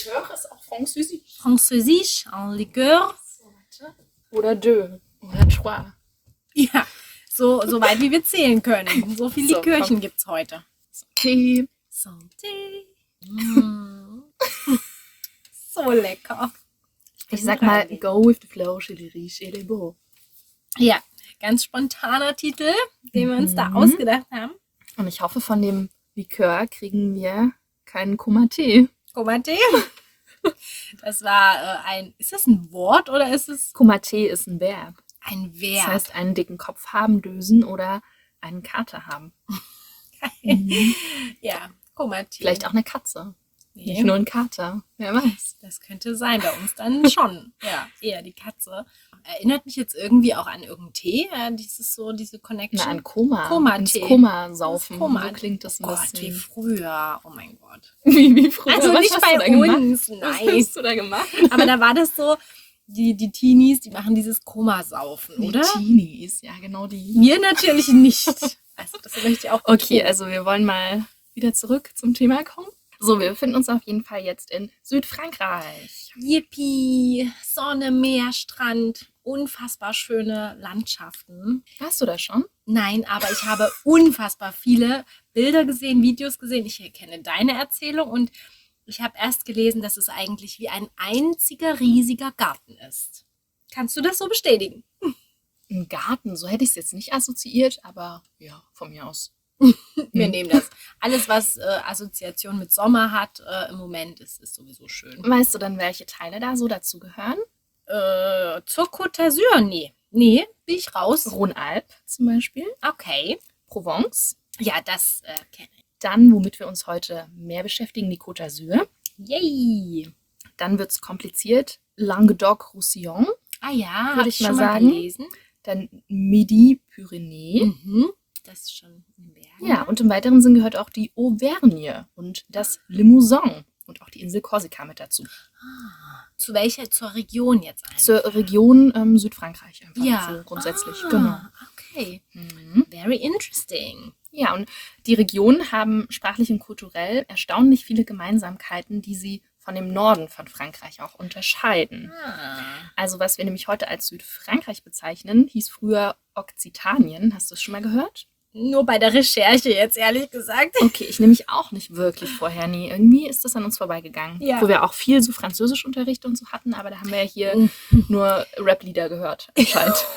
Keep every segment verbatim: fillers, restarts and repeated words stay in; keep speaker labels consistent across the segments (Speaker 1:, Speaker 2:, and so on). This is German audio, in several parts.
Speaker 1: Liqueur ist auch Französisch.
Speaker 2: Französisch, en liqueur.
Speaker 1: So, warte. Oder deux. Oder trois.
Speaker 2: Ja, so, so weit wie wir zählen können. So viele
Speaker 1: So,
Speaker 2: Likörchen gibt es heute.
Speaker 1: Tee.
Speaker 2: Santé. Mm. So lecker.
Speaker 1: Ich sag mal, go with the flow, chez les riches et les beaux.
Speaker 2: Ja, ganz spontaner Titel, den wir uns da
Speaker 1: Mhm.
Speaker 2: ausgedacht haben.
Speaker 1: Und ich hoffe, von dem Likör kriegen wir keinen Kummer-Tee.
Speaker 2: Kummer-Tee. Das war äh, ein, ist das ein Wort oder ist es
Speaker 1: Kummer-Tee ist ein Verb.
Speaker 2: ein
Speaker 1: Das
Speaker 2: Verb?
Speaker 1: heißt, einen dicken Kopf haben, dösen oder einen Kater haben. Mhm.
Speaker 2: Ja, Kummer-Tee.
Speaker 1: Vielleicht auch eine Katze.
Speaker 2: Nee,
Speaker 1: Nicht nur ein Kater. Wer weiß.
Speaker 2: das könnte sein, bei uns dann schon. Ja, eher die Katze. Erinnert mich jetzt irgendwie auch an irgendeinen Tee, ja, dieses so, diese Connection.
Speaker 1: Na, ein Koma.
Speaker 2: Koma-Tee.
Speaker 1: Ins Koma saufen.
Speaker 2: Koma.
Speaker 1: So klingt das ein
Speaker 2: Oh Gott, wie
Speaker 1: bisschen.
Speaker 2: früher. Oh mein Gott.
Speaker 1: Wie, wie früher.
Speaker 2: Also
Speaker 1: Was
Speaker 2: nicht
Speaker 1: hast
Speaker 2: bei
Speaker 1: du da gemacht?
Speaker 2: uns,
Speaker 1: Was
Speaker 2: nein.
Speaker 1: hast du da gemacht?
Speaker 2: Aber da war das so, die, die Teenies, die machen dieses Koma-Saufen,
Speaker 1: Die
Speaker 2: oder?
Speaker 1: Teenies. Ja, genau die.
Speaker 2: Wir natürlich nicht. Also das möchte ich auch
Speaker 1: Okay,
Speaker 2: betonen.
Speaker 1: also wir wollen mal wieder zurück zum Thema kommen. So, wir befinden uns auf jeden Fall jetzt in Südfrankreich.
Speaker 2: Yippie, Sonne, Meer, Strand, unfassbar schöne Landschaften.
Speaker 1: Warst du da schon?
Speaker 2: Nein, aber ich habe unfassbar viele Bilder gesehen, Videos gesehen. Ich kenne deine Erzählung und ich habe erst gelesen, dass es eigentlich wie ein einziger riesiger Garten ist. Kannst du das so bestätigen?
Speaker 1: Ein Garten, so hätte ich es jetzt nicht assoziiert, aber ja, von mir aus.
Speaker 2: Wir
Speaker 1: Mhm.
Speaker 2: nehmen das. Alles, was äh, Assoziation mit Sommer hat äh, im Moment, ist, ist sowieso schön.
Speaker 1: Weißt du dann, welche Teile da so dazu gehören?
Speaker 2: Äh, zur Côte d'Azur? Nee. Nee, bin ich raus.
Speaker 1: Rhône-Alpes zum Beispiel,
Speaker 2: Okay.
Speaker 1: Provence.
Speaker 2: Ja, das äh, kenne ich.
Speaker 1: Dann, womit wir uns heute mehr beschäftigen, die Côte d'Azur.
Speaker 2: Yay.
Speaker 1: Dann wird es kompliziert, Languedoc-Roussillon.
Speaker 2: Ah ja,
Speaker 1: Würde
Speaker 2: habe
Speaker 1: ich
Speaker 2: ich
Speaker 1: mal
Speaker 2: schon mal
Speaker 1: sagen.
Speaker 2: gelesen.
Speaker 1: Dann Midi-Pyrénées.
Speaker 2: Mhm. Das ist schon ein Berg.
Speaker 1: Ja, und im weiteren Sinn gehört auch die Auvergne und das Limousin und auch die Insel Korsika mit dazu.
Speaker 2: Ah, zu welcher? Zur Region jetzt einfach?
Speaker 1: Zur Region ähm, Südfrankreich einfach
Speaker 2: Ja.
Speaker 1: so grundsätzlich.
Speaker 2: Ah,
Speaker 1: Genau.
Speaker 2: Okay.
Speaker 1: Mhm.
Speaker 2: Very interesting.
Speaker 1: Ja, und die Regionen haben sprachlich und kulturell erstaunlich viele Gemeinsamkeiten, die sie von dem Norden von Frankreich auch unterscheiden.
Speaker 2: Ah.
Speaker 1: Also was wir nämlich heute als Südfrankreich bezeichnen, hieß früher Okzitanien. Hast du es schon mal gehört?
Speaker 2: Nur bei der Recherche jetzt, ehrlich gesagt.
Speaker 1: Okay, ich nehme mich auch nicht wirklich vorher nie. Irgendwie ist das an uns vorbeigegangen.
Speaker 2: Ja.
Speaker 1: Wo wir auch viel so Französischunterricht und so hatten, aber da haben wir ja hier
Speaker 2: Mhm.
Speaker 1: nur Rap-Lieder gehört, anscheinend.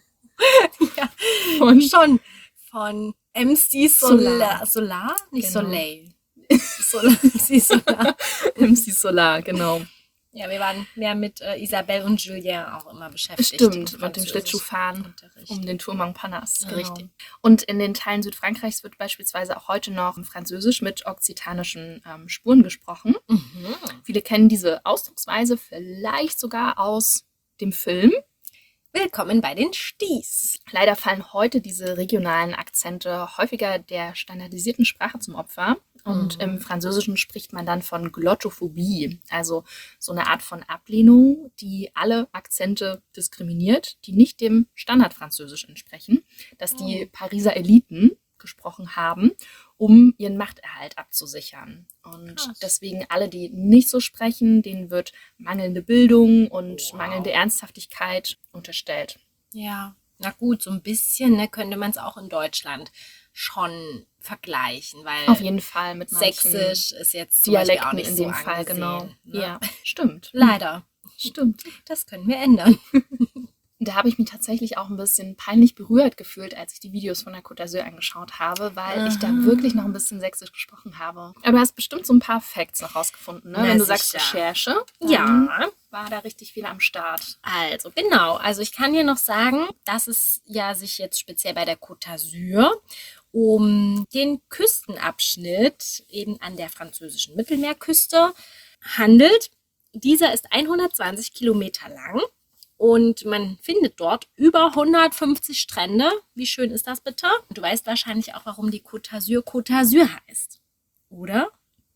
Speaker 2: Ja,
Speaker 1: Und
Speaker 2: schon von M C Solar.
Speaker 1: Solar.
Speaker 2: Solar? Nicht
Speaker 1: Genau.
Speaker 2: Soleil. Solar. M C Solar.
Speaker 1: M C Solar, genau.
Speaker 2: Ja, wir waren mehr mit äh, Isabelle und Julien auch immer beschäftigt.
Speaker 1: Stimmt,
Speaker 2: im
Speaker 1: mit dem
Speaker 2: Französisch-
Speaker 1: Schlittschuhfahren
Speaker 2: Unterricht.
Speaker 1: um den Tour Montparnasse. Genau.
Speaker 2: Richtig.
Speaker 1: Und in den Teilen Südfrankreichs wird beispielsweise auch heute noch Französisch mit okzitanischen ähm, Spuren gesprochen.
Speaker 2: Mhm.
Speaker 1: Viele kennen diese Ausdrucksweise vielleicht sogar aus dem Film.
Speaker 2: Willkommen bei den Sties.
Speaker 1: Leider fallen heute diese regionalen Akzente häufiger der standardisierten Sprache zum Opfer. Und
Speaker 2: Mhm.
Speaker 1: im Französischen spricht man dann von Glottophobie, also so eine Art von Ablehnung, die alle Akzente diskriminiert, die nicht dem Standardfranzösisch entsprechen, das die
Speaker 2: Oh.
Speaker 1: Pariser Eliten gesprochen haben, um ihren Machterhalt abzusichern. Und
Speaker 2: Krass.
Speaker 1: deswegen alle, die nicht so sprechen, denen wird mangelnde Bildung und
Speaker 2: Wow.
Speaker 1: mangelnde Ernsthaftigkeit unterstellt.
Speaker 2: Ja, na gut, so ein bisschen ne, könnte man es auch in Deutschland schon vergleichen, weil
Speaker 1: Auf jeden Fall mit manchen
Speaker 2: Sächsisch ist jetzt zum Beispiel auch
Speaker 1: Dialekten
Speaker 2: nicht
Speaker 1: in
Speaker 2: so
Speaker 1: dem Fall,
Speaker 2: angesehen,
Speaker 1: genau.
Speaker 2: Ne?
Speaker 1: Ja, stimmt.
Speaker 2: Leider.
Speaker 1: Stimmt.
Speaker 2: Das können wir ändern.
Speaker 1: Da habe ich mich tatsächlich auch ein bisschen peinlich berührt gefühlt, als ich die Videos von der Côte d'Azur angeschaut habe, weil ich da
Speaker 2: Aha.
Speaker 1: wirklich noch ein bisschen sächsisch gesprochen habe. Aber du hast bestimmt so ein paar Facts noch rausgefunden, ne?
Speaker 2: Na,
Speaker 1: Wenn du sagst
Speaker 2: sicher.
Speaker 1: Recherche, dann
Speaker 2: Ja.
Speaker 1: war da richtig viel am Start.
Speaker 2: Also, genau. Also ich kann dir noch sagen, dass es ja sich jetzt speziell bei der Côte d'Azur um den Küstenabschnitt eben an der französischen Mittelmeerküste handelt. Dieser ist hundertzwanzig Kilometer lang und man findet dort über hundertfünfzig Strände. Wie schön ist das bitte? Du weißt wahrscheinlich auch, warum die Côte d'Azur Côte d'Azur heißt, oder?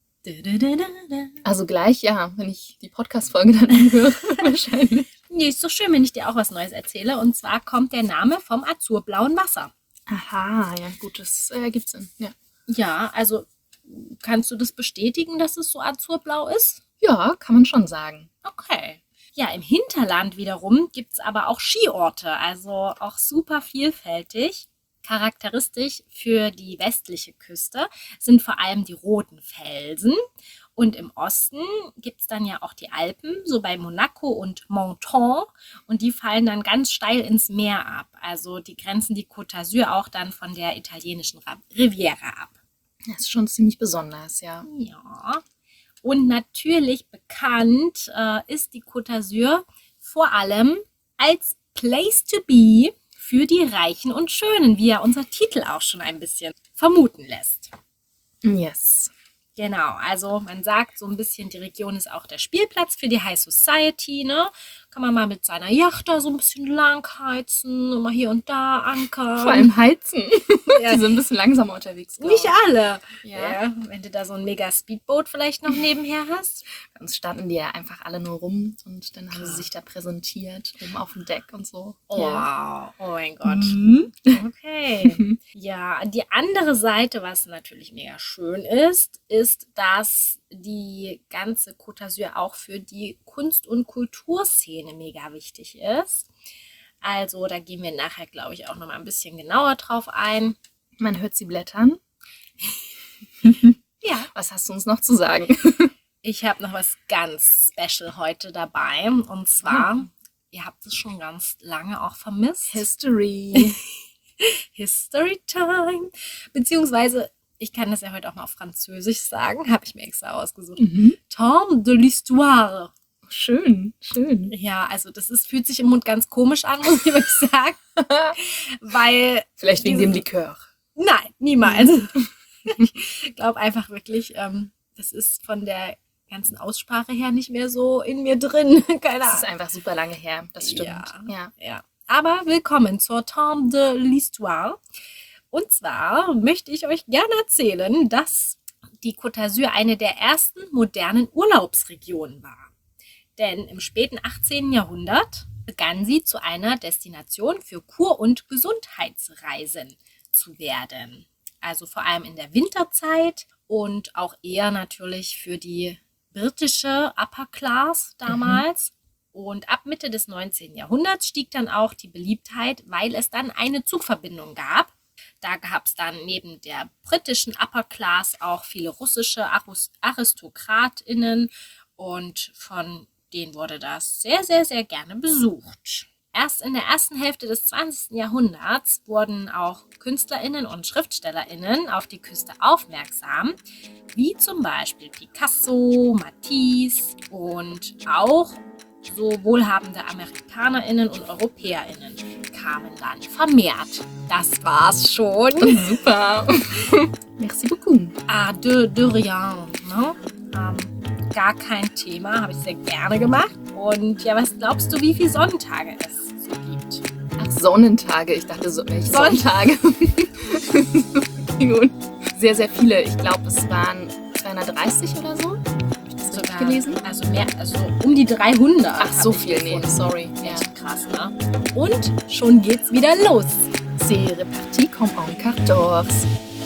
Speaker 1: Also gleich, ja, wenn ich die Podcast-Folge dann anhöre, wahrscheinlich.
Speaker 2: Nee, ist doch schön, wenn ich dir auch was Neues erzähle. Und zwar kommt der Name vom azurblauen Wasser.
Speaker 1: Aha, ja gut, das äh, ergibt Sinn. Ja.
Speaker 2: Ja, also kannst du das bestätigen, dass es so azurblau ist?
Speaker 1: Ja, kann man schon sagen.
Speaker 2: Okay. Ja, im Hinterland wiederum gibt es aber auch Skiorte, also auch super vielfältig. Charakteristisch für die westliche Küste sind vor allem die roten Felsen. Und im Osten gibt es dann ja auch die Alpen, so bei Monaco und Menton. Und die fallen dann ganz steil ins Meer ab. Also die grenzen die Côte d'Azur auch dann von der italienischen Riviera ab.
Speaker 1: Das ist schon ziemlich besonders, ja.
Speaker 2: Ja. Und natürlich bekannt äh, ist die Côte d'Azur vor allem als Place to be für die Reichen und Schönen, wie ja unser Titel auch schon ein bisschen vermuten lässt.
Speaker 1: Yes.
Speaker 2: Genau, also man sagt so ein bisschen, die Region ist auch der Spielplatz für die High Society, ne? Kann man mal mit seiner Yacht da so ein bisschen langheizen und mal hier und da ankern.
Speaker 1: Vor allem heizen.
Speaker 2: Ja.
Speaker 1: Die sind ein bisschen langsamer unterwegs.
Speaker 2: Nicht alle.
Speaker 1: Ja.
Speaker 2: Ja, wenn du da so ein mega Speedboot vielleicht noch nebenher hast.
Speaker 1: Bei uns standen die ja einfach alle nur rum und dann haben
Speaker 2: Klar.
Speaker 1: sie sich da präsentiert, oben auf dem Deck und so.
Speaker 2: Oh,
Speaker 1: Ja.
Speaker 2: wow. Oh mein Gott.
Speaker 1: Mhm.
Speaker 2: Okay. Ja, die andere Seite, was natürlich mega schön ist, ist, dass die ganze Côte d'Azur auch für die Kunst- und Kulturszene mega wichtig ist. Also da gehen wir nachher, glaube ich, auch noch mal ein bisschen genauer drauf ein.
Speaker 1: Man hört sie blättern.
Speaker 2: Ja.
Speaker 1: Was hast du uns noch zu sagen?
Speaker 2: Ich habe noch was ganz special heute dabei. Und zwar, hm. ihr habt es schon ganz lange auch vermisst.
Speaker 1: History.
Speaker 2: History Time. Beziehungsweise, ich kann das ja heute auch mal auf Französisch sagen, habe ich mir extra ausgesucht.
Speaker 1: Mhm.
Speaker 2: Temps de l'histoire.
Speaker 1: Schön, schön.
Speaker 2: Ja, also das ist, fühlt sich im Mund ganz komisch an, muss ich wirklich sagen. Weil.
Speaker 1: Vielleicht wegen
Speaker 2: diese,
Speaker 1: dem Likör.
Speaker 2: Nein, niemals. Ich glaube einfach wirklich, ähm, das ist von der ganzen Aussprache her nicht mehr so in mir drin. Keine Ahnung.
Speaker 1: Das ist einfach super lange her, das stimmt.
Speaker 2: Ja,
Speaker 1: ja.
Speaker 2: ja. Aber willkommen zur Temps de l'histoire. Und zwar möchte ich euch gerne erzählen, dass die Côte d'Azur eine der ersten modernen Urlaubsregionen war. Denn im späten achtzehnten Jahrhundert begann sie zu einer Destination für Kur- und Gesundheitsreisen zu werden. Also vor allem in der Winterzeit und auch eher natürlich für die britische Upper Class damals. Mhm. Und ab Mitte des neunzehnten Jahrhunderts stieg dann auch die Beliebtheit, weil es dann eine Zugverbindung gab. Da gab es dann neben der britischen Upper Class auch viele russische AristokratInnen und von denen wurde das sehr, sehr, sehr gerne besucht. Erst in der ersten Hälfte des zwanzigsten Jahrhunderts wurden auch KünstlerInnen und SchriftstellerInnen auf die Küste aufmerksam, wie zum Beispiel Picasso, Matisse und auch so wohlhabende AmerikanerInnen und EuropäerInnen kamen dann vermehrt. Das war's schon.
Speaker 1: Super. Merci beaucoup.
Speaker 2: Ah, de, de rien. Ne? Ähm, gar kein Thema, habe ich sehr gerne gemacht. Und ja, was glaubst du, wie viele Sonnentage es so gibt?
Speaker 1: Ach, Sonnentage. Ich dachte, so, welche
Speaker 2: Sonn-
Speaker 1: Sonnentage? Gut. Sehr, sehr viele. Ich glaube, es waren zweihundertdreißig oder so.
Speaker 2: Sogar,
Speaker 1: gelesen?
Speaker 2: Also mehr, also um die dreihundert.
Speaker 1: Ach, so viel, nee, sorry. Ja.
Speaker 2: Echt krass, ne? Und schon geht's wieder los.
Speaker 1: C'est reparti comme en quatorze.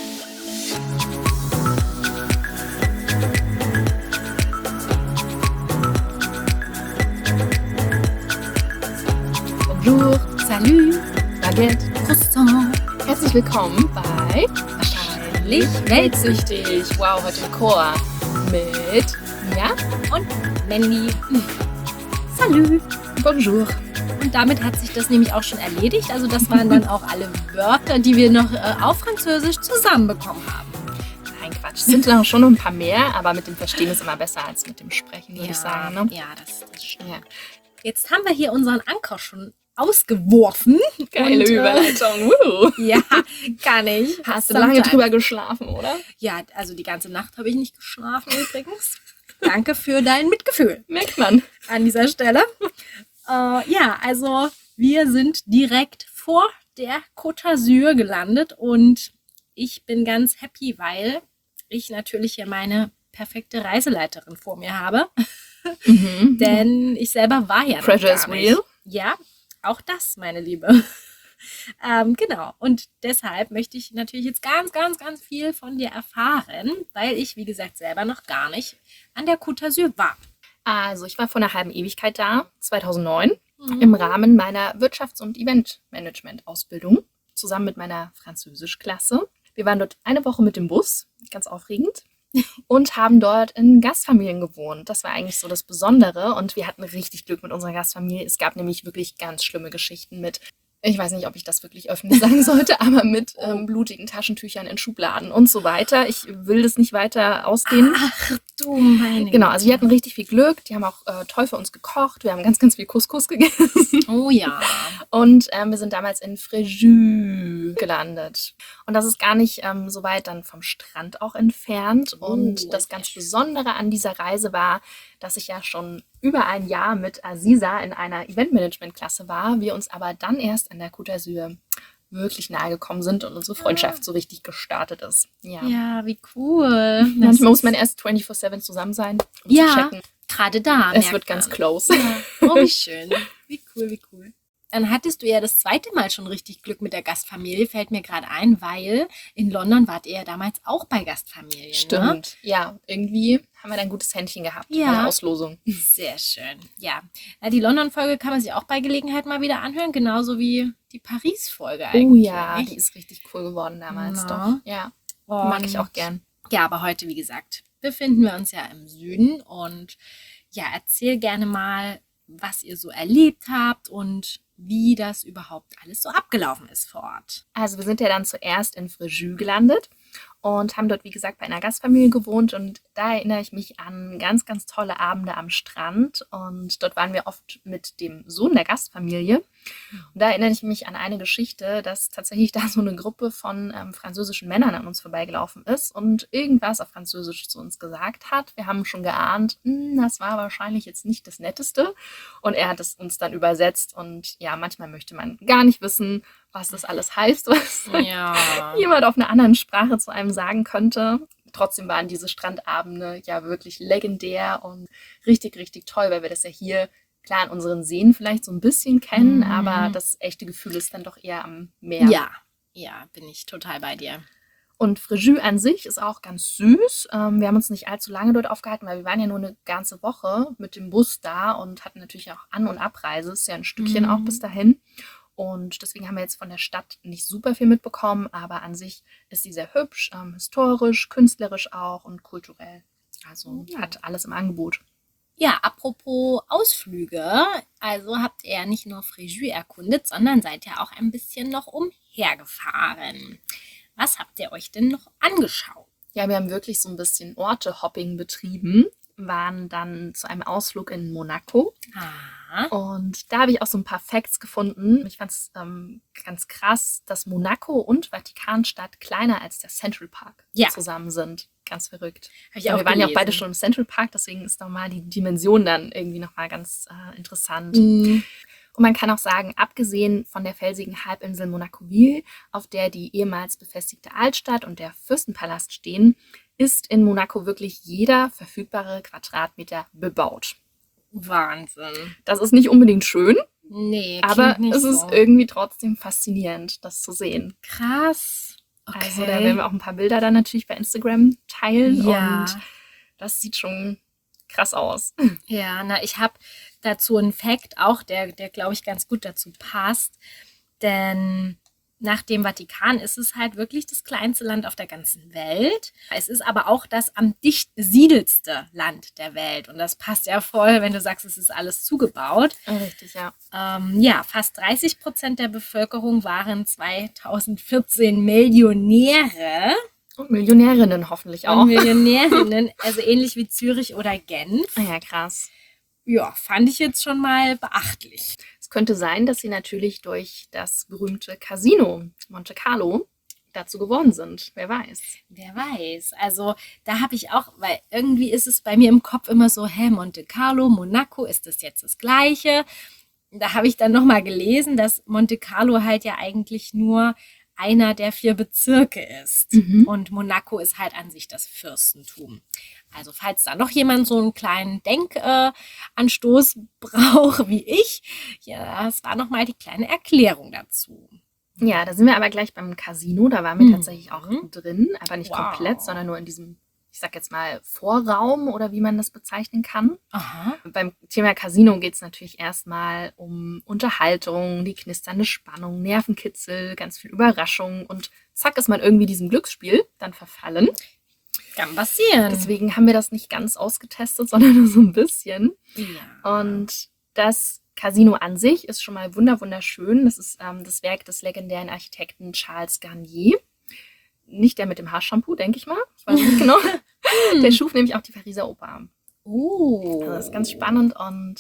Speaker 1: Bonjour,
Speaker 2: Salut,
Speaker 1: Baguette.
Speaker 2: Croissant.
Speaker 1: Herzlich willkommen bei Wahrscheinlich Weltsüchtig. Wow, heute im Chor mit Mia
Speaker 2: und Mandy. Salut.
Speaker 1: Bonjour.
Speaker 2: Und damit hat sich das nämlich auch schon erledigt. Also das waren dann auch alle Wörter, die wir noch äh, auf Französisch zusammenbekommen haben.
Speaker 1: Nein, Quatsch. Es sind noch schon ein paar mehr, aber mit dem Verstehen ist immer besser als mit dem Sprechen, würde
Speaker 2: ja,
Speaker 1: ich sagen. Ne?
Speaker 2: Ja, das, das stimmt.
Speaker 1: Ja.
Speaker 2: Jetzt haben wir hier unseren Anker schon ausgeworfen.
Speaker 1: Geile
Speaker 2: und,
Speaker 1: Überleitung. Woo.
Speaker 2: Äh, ja, kann ich.
Speaker 1: Hast du lange drüber geschlafen, oder?
Speaker 2: Ja, also die ganze Nacht habe ich nicht geschlafen übrigens. Danke für dein Mitgefühl.
Speaker 1: Merkt man.
Speaker 2: An dieser Stelle. Äh, ja, also wir sind direkt vor der Côte d'Azur gelandet und ich bin ganz happy, weil ich natürlich hier meine perfekte Reiseleiterin vor mir habe. Mhm. Denn ich selber war ja noch
Speaker 1: Pressure
Speaker 2: gar
Speaker 1: is
Speaker 2: nicht.
Speaker 1: real.
Speaker 2: Ja, auch das, meine Liebe. ähm, genau. Und deshalb möchte ich natürlich jetzt ganz, ganz, ganz viel von dir erfahren, weil ich, wie gesagt, selber noch gar nicht an der Côte d'Azur war.
Speaker 1: Also ich war vor einer halben Ewigkeit da, zweitausendneun,
Speaker 2: Mhm.
Speaker 1: im Rahmen meiner Wirtschafts- und Eventmanagement-Ausbildung, zusammen mit meiner Französischklasse. Wir waren dort eine Woche mit dem Bus, ganz aufregend, und haben dort in Gastfamilien gewohnt. Das war eigentlich so das Besondere und wir hatten richtig Glück mit unserer Gastfamilie. Es gab nämlich wirklich ganz schlimme Geschichten mit, ich weiß nicht, ob ich das wirklich öffentlich sagen sollte, aber mit ähm, blutigen Taschentüchern in Schubladen und so weiter. Ich will das nicht weiter ausdehnen.
Speaker 2: Ach du meine
Speaker 1: Genau, also wir
Speaker 2: Güte.
Speaker 1: hatten richtig viel Glück. Die haben auch äh, toll für uns gekocht. Wir haben ganz, ganz viel Couscous gegessen.
Speaker 2: Oh ja.
Speaker 1: Und ähm, wir sind damals in Fréjus gelandet. Und das ist gar nicht ähm, so weit dann vom Strand auch entfernt. Und
Speaker 2: Oh,
Speaker 1: das
Speaker 2: sehr
Speaker 1: ganz
Speaker 2: schön.
Speaker 1: Besondere an dieser Reise war, dass ich ja schon über ein Jahr mit Aziza in einer Eventmanagement-Klasse war, wir uns aber dann erst an der Côte d'Azur wirklich nahe gekommen sind und unsere Freundschaft so richtig gestartet ist. Ja.
Speaker 2: Ja, wie cool. Das
Speaker 1: Manchmal muss
Speaker 2: ist-
Speaker 1: man erst vierundzwanzig sieben zusammen sein, um
Speaker 2: Ja.
Speaker 1: zu checken.
Speaker 2: gerade da.
Speaker 1: Es
Speaker 2: merkt
Speaker 1: wird ganz
Speaker 2: man.
Speaker 1: close.
Speaker 2: Ja. Oh, wie schön. Wie cool, wie cool. Dann hattest du ja das zweite Mal schon richtig Glück mit der Gastfamilie, fällt mir gerade ein, weil in London wart ihr ja damals auch bei Gastfamilien. Ne?
Speaker 1: Stimmt. Ja, irgendwie haben wir da ein gutes Händchen gehabt
Speaker 2: Ja.
Speaker 1: bei der Auslosung.
Speaker 2: Sehr schön. Ja, Ja, die London-Folge kann man sich auch bei Gelegenheit mal wieder anhören, genauso wie die Paris-Folge eigentlich.
Speaker 1: Oh ja, die ist richtig cool geworden damals,
Speaker 2: Na.
Speaker 1: doch. Ja, die mag ich
Speaker 2: Und-
Speaker 1: auch gern.
Speaker 2: Ja, aber heute, wie gesagt, befinden wir uns ja im Süden und ja, erzähl gerne mal, was ihr so erlebt habt und wie das überhaupt alles so abgelaufen ist vor Ort.
Speaker 1: Also wir sind ja dann zuerst in Fréjus gelandet und haben dort, wie gesagt, bei einer Gastfamilie gewohnt. Und da erinnere ich mich an ganz, ganz tolle Abende am Strand. Und dort waren wir oft mit dem Sohn der Gastfamilie. Und da erinnere ich mich an eine Geschichte, dass tatsächlich da so eine Gruppe von ähm, französischen Männern an uns vorbeigelaufen ist und irgendwas auf Französisch zu uns gesagt hat. Wir haben schon geahnt, "Hm, das war wahrscheinlich jetzt nicht das Netteste." Und er hat es uns dann übersetzt. Und ja, manchmal möchte man gar nicht wissen, was das alles heißt, was
Speaker 2: Ja.
Speaker 1: jemand auf einer anderen Sprache zu einem sagen könnte. Trotzdem waren diese Strandabende ja wirklich legendär und richtig, richtig toll, weil wir das ja hier klar in unseren Seen vielleicht so ein bisschen kennen,
Speaker 2: Mhm.
Speaker 1: aber das echte Gefühl ist dann doch eher am Meer.
Speaker 2: Ja, ja, bin ich total bei dir.
Speaker 1: Und Fréjus an sich ist auch ganz süß. Ähm, wir haben uns nicht allzu lange dort aufgehalten, weil wir waren ja nur eine ganze Woche mit dem Bus da und hatten natürlich auch An- und Abreise. Ist ja ein Stückchen
Speaker 2: Mhm.
Speaker 1: auch bis dahin. Und deswegen haben wir jetzt von der Stadt nicht super viel mitbekommen, aber an sich ist sie sehr hübsch, ähm, historisch, künstlerisch auch und kulturell. Also
Speaker 2: Ja.
Speaker 1: hat alles im Angebot.
Speaker 2: Ja, apropos Ausflüge, also habt ihr ja nicht nur Fréjus erkundet, sondern seid ja auch ein bisschen noch umhergefahren. Was habt ihr euch denn noch angeschaut?
Speaker 1: Ja, wir haben wirklich so ein bisschen Orte-Hopping betrieben, waren dann zu einem Ausflug in Monaco.
Speaker 2: Ah,
Speaker 1: Und da habe ich auch so ein paar Facts gefunden. Ich fand es ähm, ganz krass, dass Monaco und Vatikanstadt kleiner als der Central Park
Speaker 2: Ja.
Speaker 1: zusammen sind. Ganz verrückt.
Speaker 2: hab ich
Speaker 1: Ja,
Speaker 2: auch
Speaker 1: wir waren ja auch beide
Speaker 2: gelesen.
Speaker 1: schon im Central Park, deswegen ist nochmal die Dimension dann irgendwie nochmal ganz äh, interessant.
Speaker 2: Mhm.
Speaker 1: Und man kann auch sagen, abgesehen von der felsigen Halbinsel Monacoville, auf der die ehemals befestigte Altstadt und der Fürstenpalast stehen, ist in Monaco wirklich jeder verfügbare Quadratmeter bebaut.
Speaker 2: Wahnsinn.
Speaker 1: Das ist nicht unbedingt schön,
Speaker 2: Nee,
Speaker 1: aber
Speaker 2: klingt nicht
Speaker 1: es ist
Speaker 2: so.
Speaker 1: irgendwie trotzdem faszinierend, das zu sehen.
Speaker 2: Krass. Okay.
Speaker 1: Also da werden wir auch ein paar Bilder dann natürlich bei Instagram teilen
Speaker 2: Ja.
Speaker 1: und das sieht schon krass aus.
Speaker 2: Ja, na, ich habe dazu einen Fact auch, der, der glaube ich ganz gut dazu passt. Denn nach dem Vatikan ist es halt wirklich das kleinste Land auf der ganzen Welt. Es ist aber auch das am dicht besiedelste Land der Welt. Und das passt ja voll, wenn du sagst, es ist alles zugebaut.
Speaker 1: Richtig, ja.
Speaker 2: Ähm, ja, fast dreißig Prozent der Bevölkerung waren zweitausendvierzehn Millionäre
Speaker 1: Und Millionärinnen hoffentlich auch.
Speaker 2: und Millionärinnen, also ähnlich wie Zürich oder Genf.
Speaker 1: Ah ja, krass.
Speaker 2: Ja, fand ich jetzt schon mal beachtlich.
Speaker 1: Es könnte sein, dass sie natürlich durch das berühmte Casino Monte Carlo dazu geworden sind. Wer weiß.
Speaker 2: Wer weiß. Also da habe ich auch, weil irgendwie ist es bei mir im Kopf immer so, hä, Monte Carlo, Monaco, ist das jetzt das Gleiche? Da habe ich dann nochmal gelesen, dass Monte Carlo halt ja eigentlich nur einer der vier Bezirke ist.
Speaker 1: Mhm.
Speaker 2: Und Monaco ist halt an sich das Fürstentum. Also falls da noch jemand so einen kleinen Denkanstoß braucht wie ich, ja, das war nochmal die kleine Erklärung dazu.
Speaker 1: Ja, da sind wir aber gleich beim Casino. Da waren wir
Speaker 2: Mhm.
Speaker 1: tatsächlich auch drin, aber nicht
Speaker 2: Wow.
Speaker 1: komplett, sondern nur in diesem, ich sag jetzt mal, Vorraum oder wie man das bezeichnen kann.
Speaker 2: Aha.
Speaker 1: Beim Thema Casino geht es natürlich erstmal um Unterhaltung, die knisternde Spannung, Nervenkitzel, ganz viel Überraschung und zack ist man irgendwie diesem Glücksspiel dann verfallen.
Speaker 2: Kann passieren.
Speaker 1: Deswegen haben wir das nicht ganz ausgetestet, sondern nur so ein bisschen.
Speaker 2: Ja.
Speaker 1: Und das Casino an sich ist schon mal wunder wunderschön. Das ist ähm, das Werk des legendären Architekten Charles Garnier. Nicht der mit dem Haarshampoo, denke ich mal. Ich weiß nicht genau. Der schuf nämlich auch die Pariser Oper.
Speaker 2: Oh.
Speaker 1: Also das ist ganz spannend. Und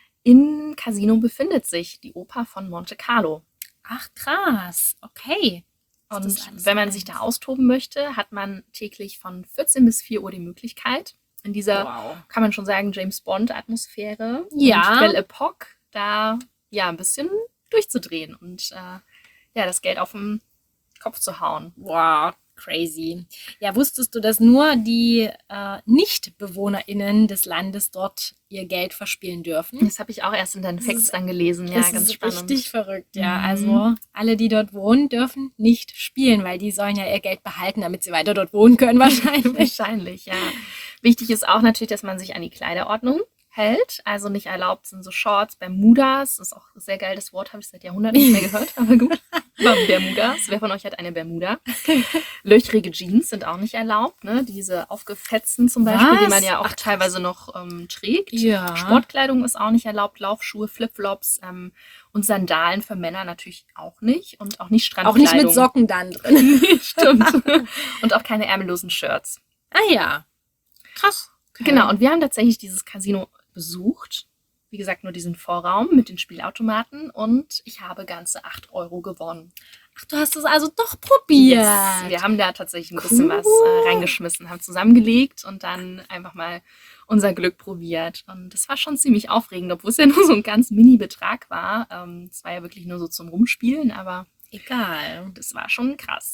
Speaker 1: im Casino befindet sich die Oper von Monte Carlo.
Speaker 2: Ach, krass. Okay. Ist
Speaker 1: Und
Speaker 2: das alles
Speaker 1: wenn man
Speaker 2: eins?
Speaker 1: sich da austoben möchte, hat man täglich von vierzehn bis vier Uhr die Möglichkeit, in dieser,
Speaker 2: Wow.
Speaker 1: kann man schon sagen, James Bond-Atmosphäre
Speaker 2: Ja.
Speaker 1: und Belle Epoque da ja ein bisschen durchzudrehen und äh, ja, das Geld auf den Kopf zu hauen.
Speaker 2: Wow, crazy. Ja, wusstest du, dass nur die äh, Nicht-BewohnerInnen des Landes dort ihr Geld verspielen dürfen?
Speaker 1: Das habe ich auch erst in den
Speaker 2: Das
Speaker 1: Facts
Speaker 2: ist-
Speaker 1: dann gelesen. Ja,
Speaker 2: Das
Speaker 1: ganz
Speaker 2: ist
Speaker 1: spannend.
Speaker 2: richtig verrückt, ja.
Speaker 1: Mhm.
Speaker 2: Also alle, die dort wohnen, dürfen nicht spielen, weil die sollen ja ihr Geld behalten, damit sie weiter dort wohnen können wahrscheinlich.
Speaker 1: Wahrscheinlich, ja. Wichtig ist auch natürlich, dass man sich an die Kleiderordnung hält. Also nicht erlaubt sind so Shorts, Bermudas. Das ist auch ein sehr geil, das Wort habe ich seit Jahrhunderten nicht mehr gehört, aber gut. Aber Bermudas. Wer von euch hat eine Bermuda? Löchrige Jeans sind auch nicht erlaubt, ne? Diese aufgefetzten zum Beispiel, die
Speaker 2: Was?
Speaker 1: man ja auch
Speaker 2: Ach, krass.
Speaker 1: teilweise noch ähm, trägt.
Speaker 2: Ja.
Speaker 1: Sportkleidung ist auch nicht erlaubt, Laufschuhe, Flipflops ähm, und Sandalen für Männer natürlich auch nicht. Und auch nicht
Speaker 2: Auch nicht
Speaker 1: Strandkleidung.
Speaker 2: mit Socken dann drin.
Speaker 1: Stimmt. Und auch keine ärmellosen Shirts.
Speaker 2: Ah ja. Krass. Okay.
Speaker 1: Genau, und wir haben tatsächlich dieses Casino besucht. Wie gesagt, nur diesen Vorraum mit den Spielautomaten und ich habe ganze acht Euro gewonnen.
Speaker 2: Ach, du hast es also doch probiert.
Speaker 1: Yes. Wir haben da tatsächlich ein bisschen
Speaker 2: Cool.
Speaker 1: was äh, reingeschmissen, haben zusammengelegt und dann einfach mal unser Glück probiert. Und das war schon ziemlich aufregend, obwohl es ja nur so ein ganz Mini-Betrag war. Ähm, es war ja wirklich nur so zum Rumspielen, aber
Speaker 2: Egal.
Speaker 1: das war schon krass.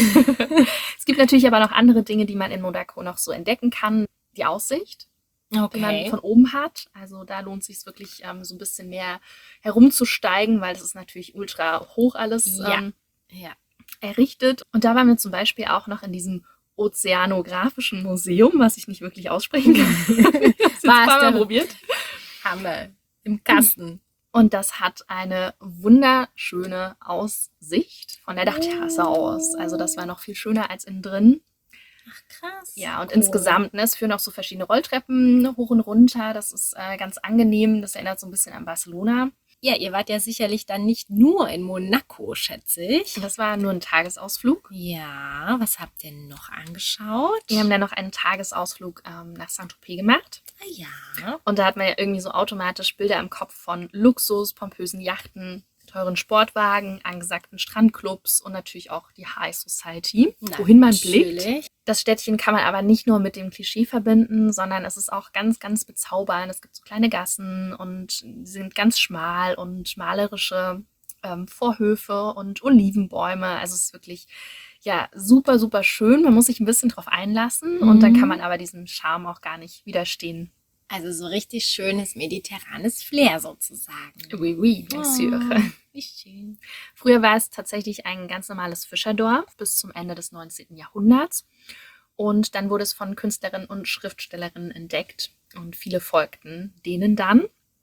Speaker 1: Es gibt natürlich aber noch andere Dinge, die man in Monaco noch so entdecken kann. Die Aussicht, die man
Speaker 2: Okay.
Speaker 1: von oben hat. Also da lohnt es sich wirklich ähm, so ein bisschen mehr herumzusteigen, weil das ist natürlich ultra hoch alles
Speaker 2: Ja.
Speaker 1: ähm,
Speaker 2: Ja.
Speaker 1: errichtet. Und da waren wir zum Beispiel auch noch in diesem Ozeanografischen Museum, was ich nicht wirklich aussprechen kann. Ich hab's jetzt ein
Speaker 2: War's
Speaker 1: paar Mal
Speaker 2: denn?
Speaker 1: probiert.
Speaker 2: Hammer. Im Kasten.
Speaker 1: Und das hat eine wunderschöne Aussicht von der Dachterrasse aus. Also das war noch viel schöner als innen drin.
Speaker 2: Ach, krass.
Speaker 1: Ja, und
Speaker 2: Cool.
Speaker 1: insgesamt, ne, es führen auch so verschiedene Rolltreppen hoch und runter. Das ist äh, ganz angenehm. Das erinnert so ein bisschen an Barcelona.
Speaker 2: Ja, ihr wart ja sicherlich dann nicht nur in Monaco, schätze ich.
Speaker 1: Und das war nur ein Tagesausflug.
Speaker 2: Ja, was habt ihr noch angeschaut?
Speaker 1: Wir haben dann noch einen Tagesausflug ähm, nach Saint-Tropez gemacht.
Speaker 2: Ah, ja.
Speaker 1: Und da hat man ja irgendwie so automatisch Bilder im Kopf von Luxus, pompösen Yachten, teuren Sportwagen, angesagten Strandclubs und natürlich auch die High Society, wohin man blickt.
Speaker 2: Natürlich.
Speaker 1: Das Städtchen kann man aber nicht nur mit dem Klischee verbinden, sondern es ist auch ganz, ganz bezaubernd. Es gibt so kleine Gassen und sie sind ganz schmal und malerische ähm, Vorhöfe und Olivenbäume. Also es ist wirklich ja super, super schön. Man muss sich ein bisschen drauf einlassen und dann
Speaker 2: Mhm.
Speaker 1: kann man aber diesem Charme auch gar nicht widerstehen.
Speaker 2: Also so richtig schönes mediterranes Flair sozusagen.
Speaker 1: Oui, oui, bien sûr.
Speaker 2: Oh, wie schön.
Speaker 1: Früher war es tatsächlich ein ganz normales Fischerdorf bis zum Ende des neunzehnten Jahrhunderts. Und dann wurde es von Künstlerinnen und Schriftstellerinnen entdeckt und viele folgten denen dann.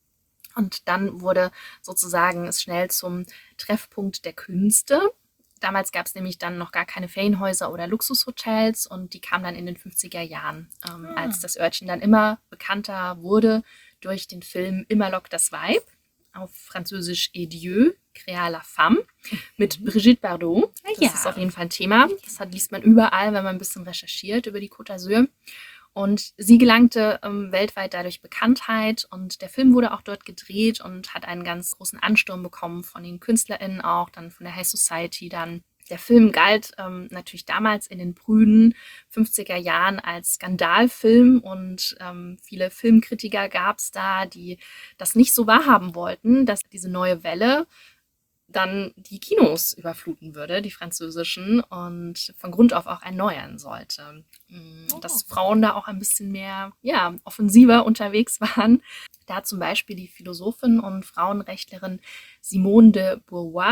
Speaker 1: Und dann wurde sozusagen es schnell zum Treffpunkt der Künste. Damals gab es nämlich dann noch gar keine Ferienhäuser oder Luxushotels und die kamen dann in den fünfziger Jahren, ähm,
Speaker 2: Ah.
Speaker 1: als das Örtchen dann immer bekannter wurde durch den Film Immer lockt das Weib, auf Französisch Et Dieu, Créa la Femme, mit Brigitte Bardot.
Speaker 2: Ah,
Speaker 1: Das
Speaker 2: ja.
Speaker 1: ist auf jeden Fall ein Thema. Das hat, liest man überall, wenn man ein bisschen recherchiert über die Côte d'Azur. Und sie gelangte ähm, weltweit dadurch Bekanntheit und der Film wurde auch dort gedreht und hat einen ganz großen Ansturm bekommen von den KünstlerInnen auch, dann von der High Society dann. Der Film galt ähm, natürlich damals in den frühen fünfziger Jahren als Skandalfilm und ähm, viele Filmkritiker gab es da, die das nicht so wahrhaben wollten, dass diese neue Welle dann die Kinos überfluten würde, die französischen, und von Grund auf auch erneuern sollte. Mm,
Speaker 2: Oh.
Speaker 1: Dass Frauen da auch ein bisschen mehr, ja, offensiver unterwegs waren. Da hat zum Beispiel die Philosophin und Frauenrechtlerin Simone de Beauvoir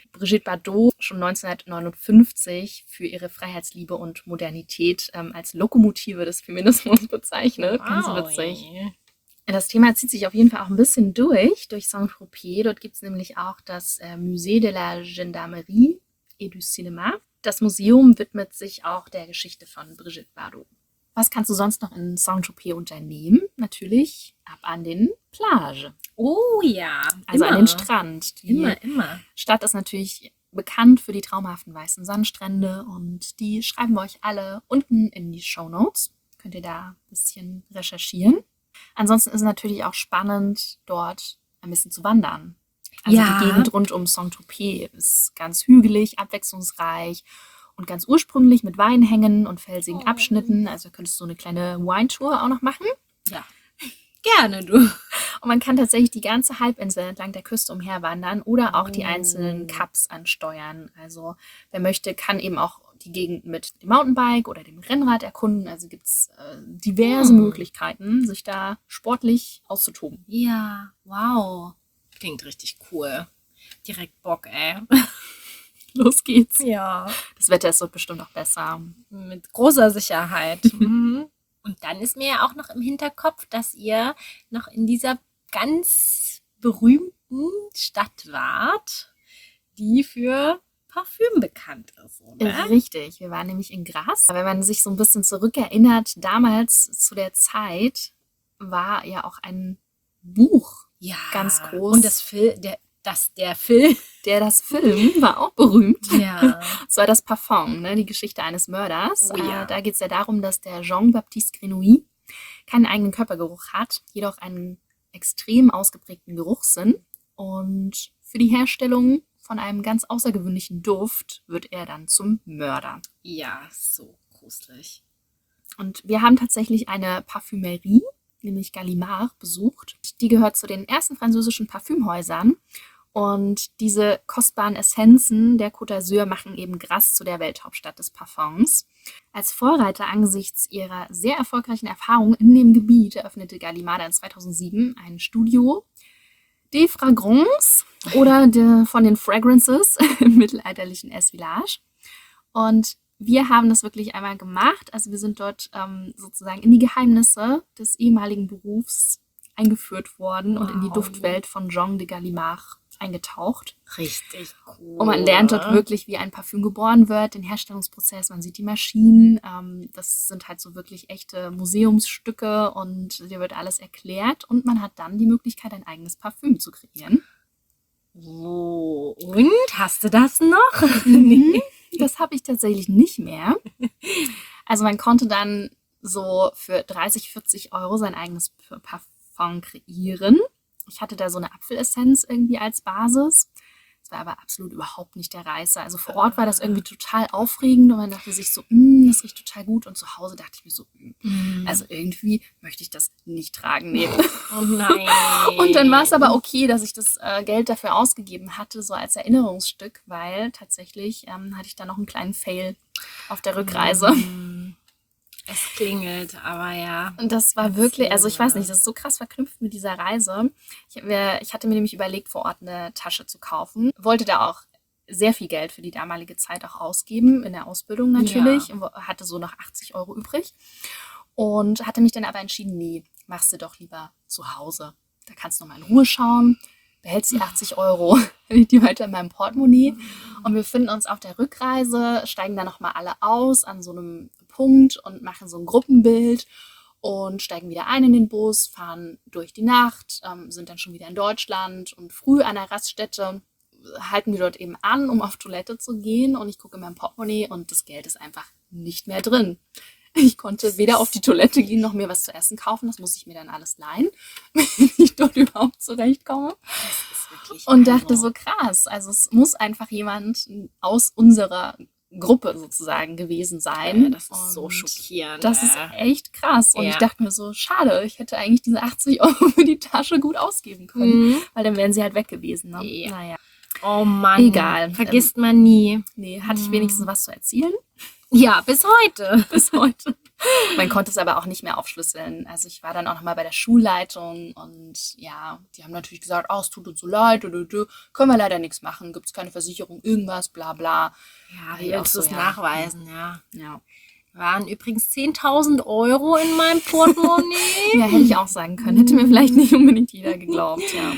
Speaker 1: Brigitte Bardot schon neunzehnhundertneunundfünfzig für ihre Freiheitsliebe und Modernität ähm, als Lokomotive des Feminismus bezeichnet. Ganz witzig. Das Thema zieht sich auf jeden Fall auch ein bisschen durch, durch Saint-Tropez. Dort gibt es nämlich auch das äh, Musée de la Gendarmerie et du Cinéma. Das Museum widmet sich auch der Geschichte von Brigitte Bardot. Was kannst du sonst noch in Saint-Tropez unternehmen? Natürlich ab an den Plage.
Speaker 2: Oh ja,
Speaker 1: Also
Speaker 2: immer.
Speaker 1: an den Strand. Die
Speaker 2: Immer, immer.
Speaker 1: Stadt ist natürlich bekannt für die traumhaften weißen Sandstrände und die schreiben wir euch alle unten in die Shownotes. Könnt ihr da ein bisschen recherchieren. Ansonsten ist es natürlich auch spannend, dort ein bisschen zu wandern. Also
Speaker 2: Ja.
Speaker 1: die Gegend rund um Saint-Tropez ist ganz hügelig, abwechslungsreich und ganz ursprünglich mit Weinhängen und felsigen
Speaker 2: Oh.
Speaker 1: Abschnitten. Also könntest du so eine kleine Wine-Tour auch noch machen.
Speaker 2: Ja. Gerne, du.
Speaker 1: Und man kann tatsächlich die ganze Halbinsel entlang der Küste umherwandern oder auch die
Speaker 2: Oh.
Speaker 1: einzelnen Cups ansteuern. Also wer möchte, kann eben auch die Gegend mit dem Mountainbike oder dem Rennrad erkunden. Also gibt es äh, diverse
Speaker 2: Hm.
Speaker 1: Möglichkeiten, sich da sportlich auszutoben.
Speaker 2: Ja, wow. Klingt richtig cool. Direkt Bock, ey.
Speaker 1: Los geht's.
Speaker 2: Ja.
Speaker 1: Das Wetter ist dort bestimmt auch besser.
Speaker 2: Mit großer Sicherheit. Mhm. Und dann ist mir ja auch noch im Hinterkopf, dass ihr noch in dieser ganz berühmten Stadt wart, die für Parfüm bekannt ist, oder?
Speaker 1: Richtig, wir waren nämlich in Grasse. Wenn man sich so ein bisschen zurückerinnert, damals zu der Zeit war ja auch ein Buch,
Speaker 2: Ja.
Speaker 1: ganz groß.
Speaker 2: Und das Fil der, das, der Film.
Speaker 1: der das Film war auch berühmt.
Speaker 2: Ja.
Speaker 1: Das war das Parfum, ne? Die Geschichte eines Mörders.
Speaker 2: Oh ja.
Speaker 1: Äh, da geht es ja darum, dass der Jean-Baptiste Grenouille keinen eigenen Körpergeruch hat, jedoch einen extrem ausgeprägten Geruchssinn. Und für die Herstellung von einem ganz außergewöhnlichen Duft wird er dann zum Mörder.
Speaker 2: Ja, so gruselig.
Speaker 1: Und wir haben tatsächlich eine Parfümerie, nämlich Gallimard, besucht. Die gehört zu den ersten französischen Parfümhäusern. Und diese kostbaren Essenzen der Côte d'Azur machen eben Grasse zu der Welthauptstadt des Parfums. Als Vorreiter angesichts ihrer sehr erfolgreichen Erfahrungen in dem Gebiet eröffnete Gallimard dann zweitausendsieben ein Studio des Fragrances oder de, von den Fragrances im mittelalterlichen Es-Village. Und wir haben das wirklich einmal gemacht. Also wir sind dort ähm, sozusagen in die Geheimnisse des ehemaligen Berufs eingeführt worden und in die
Speaker 2: Wow.
Speaker 1: Duftwelt von Jean de Gallimard eingetaucht.
Speaker 2: Richtig cool.
Speaker 1: Und man lernt dort wirklich, wie ein Parfüm geboren wird, den Herstellungsprozess, man sieht die Maschinen. Ähm, das sind halt so wirklich echte Museumsstücke und dir wird alles erklärt. Und man hat dann die Möglichkeit, ein eigenes Parfüm zu kreieren.
Speaker 2: So, und hast du das noch?
Speaker 1: Mhm. Das habe ich tatsächlich nicht mehr. Also man konnte dann so für dreißig, vierzig Euro sein eigenes P- Parfum kreieren. Ich hatte da so eine Apfelessenz irgendwie als Basis. Das war aber absolut überhaupt nicht der Reißer. Also vor Ort war das irgendwie total aufregend und man dachte sich so, "Mm, das riecht total gut." Und zu Hause dachte ich mir so, "Mm, also irgendwie möchte ich das nicht tragen." Nee.
Speaker 2: Oh nein.
Speaker 1: Und dann war es aber okay, dass ich das äh, Geld dafür ausgegeben hatte, so als Erinnerungsstück, weil tatsächlich ähm, hatte ich da noch einen kleinen Fail auf der Rückreise.
Speaker 2: Mm, Es klingelt, aber ja.
Speaker 1: Und das war
Speaker 2: Erzähl
Speaker 1: wirklich, also ich weiß
Speaker 2: mal.
Speaker 1: nicht, das ist so krass verknüpft mit dieser Reise. Ich, hab mir, ich hatte mir nämlich überlegt, vor Ort eine Tasche zu kaufen. Wollte da auch sehr viel Geld für die damalige Zeit auch ausgeben, in der Ausbildung natürlich.
Speaker 2: Ja.
Speaker 1: Und wo- hatte so noch achtzig Euro übrig. Und hatte mich dann aber entschieden, nee, machst du doch lieber zu Hause. Da kannst du noch mal in Ruhe schauen, behältst die achtzig Euro, liegt die weiter in meinem Portemonnaie. Und wir finden uns auf der Rückreise, steigen dann nochmal alle aus an so einem Punkt und machen so ein Gruppenbild und steigen wieder ein in den Bus, fahren durch die Nacht, ähm, sind dann schon wieder in Deutschland und früh an der Raststätte halten wir dort eben an, um auf Toilette zu gehen und ich gucke in mein Portemonnaie und das Geld ist einfach nicht mehr drin. Ich konnte weder auf die Toilette gehen, noch mir was zu essen kaufen. Das muss ich mir dann alles leihen, wenn ich dort überhaupt zurechtkomme.
Speaker 2: Das ist wirklich
Speaker 1: Und
Speaker 2: irre.
Speaker 1: dachte so, krass, also es muss einfach jemand aus unserer Gruppe sozusagen gewesen sein.
Speaker 2: Ja, das ist so
Speaker 1: Und
Speaker 2: schockierend.
Speaker 1: Das ist
Speaker 2: äh.
Speaker 1: echt krass. Und
Speaker 2: Ja.
Speaker 1: ich dachte mir so, schade, ich hätte eigentlich diese achtzig Euro für die Tasche gut ausgeben können,
Speaker 2: Mhm.
Speaker 1: weil dann wären sie halt weg gewesen. Ne?
Speaker 2: Ja.
Speaker 1: Naja,
Speaker 2: Oh Mann.
Speaker 1: Egal.
Speaker 2: Vergisst man nie.
Speaker 1: nee, hatte ich
Speaker 2: Mhm.
Speaker 1: wenigstens was zu erzählen
Speaker 2: Ja, bis heute.
Speaker 1: bis heute. Man konnte es aber auch nicht mehr aufschlüsseln. Also ich war dann auch nochmal bei der Schulleitung und ja, die haben natürlich gesagt, oh, es tut uns so leid, du, du, du, können wir leider nichts machen, gibt es keine Versicherung, irgendwas, bla bla.
Speaker 2: Ja, wie
Speaker 1: Ey, auch
Speaker 2: willst du
Speaker 1: so,
Speaker 2: es
Speaker 1: ja.
Speaker 2: nachweisen, ja.
Speaker 1: Ja.
Speaker 2: Waren übrigens zehntausend Euro in meinem Portemonnaie.
Speaker 1: Ja, hätte ich auch sagen können. Hätte mir vielleicht nicht unbedingt jeder geglaubt, ja.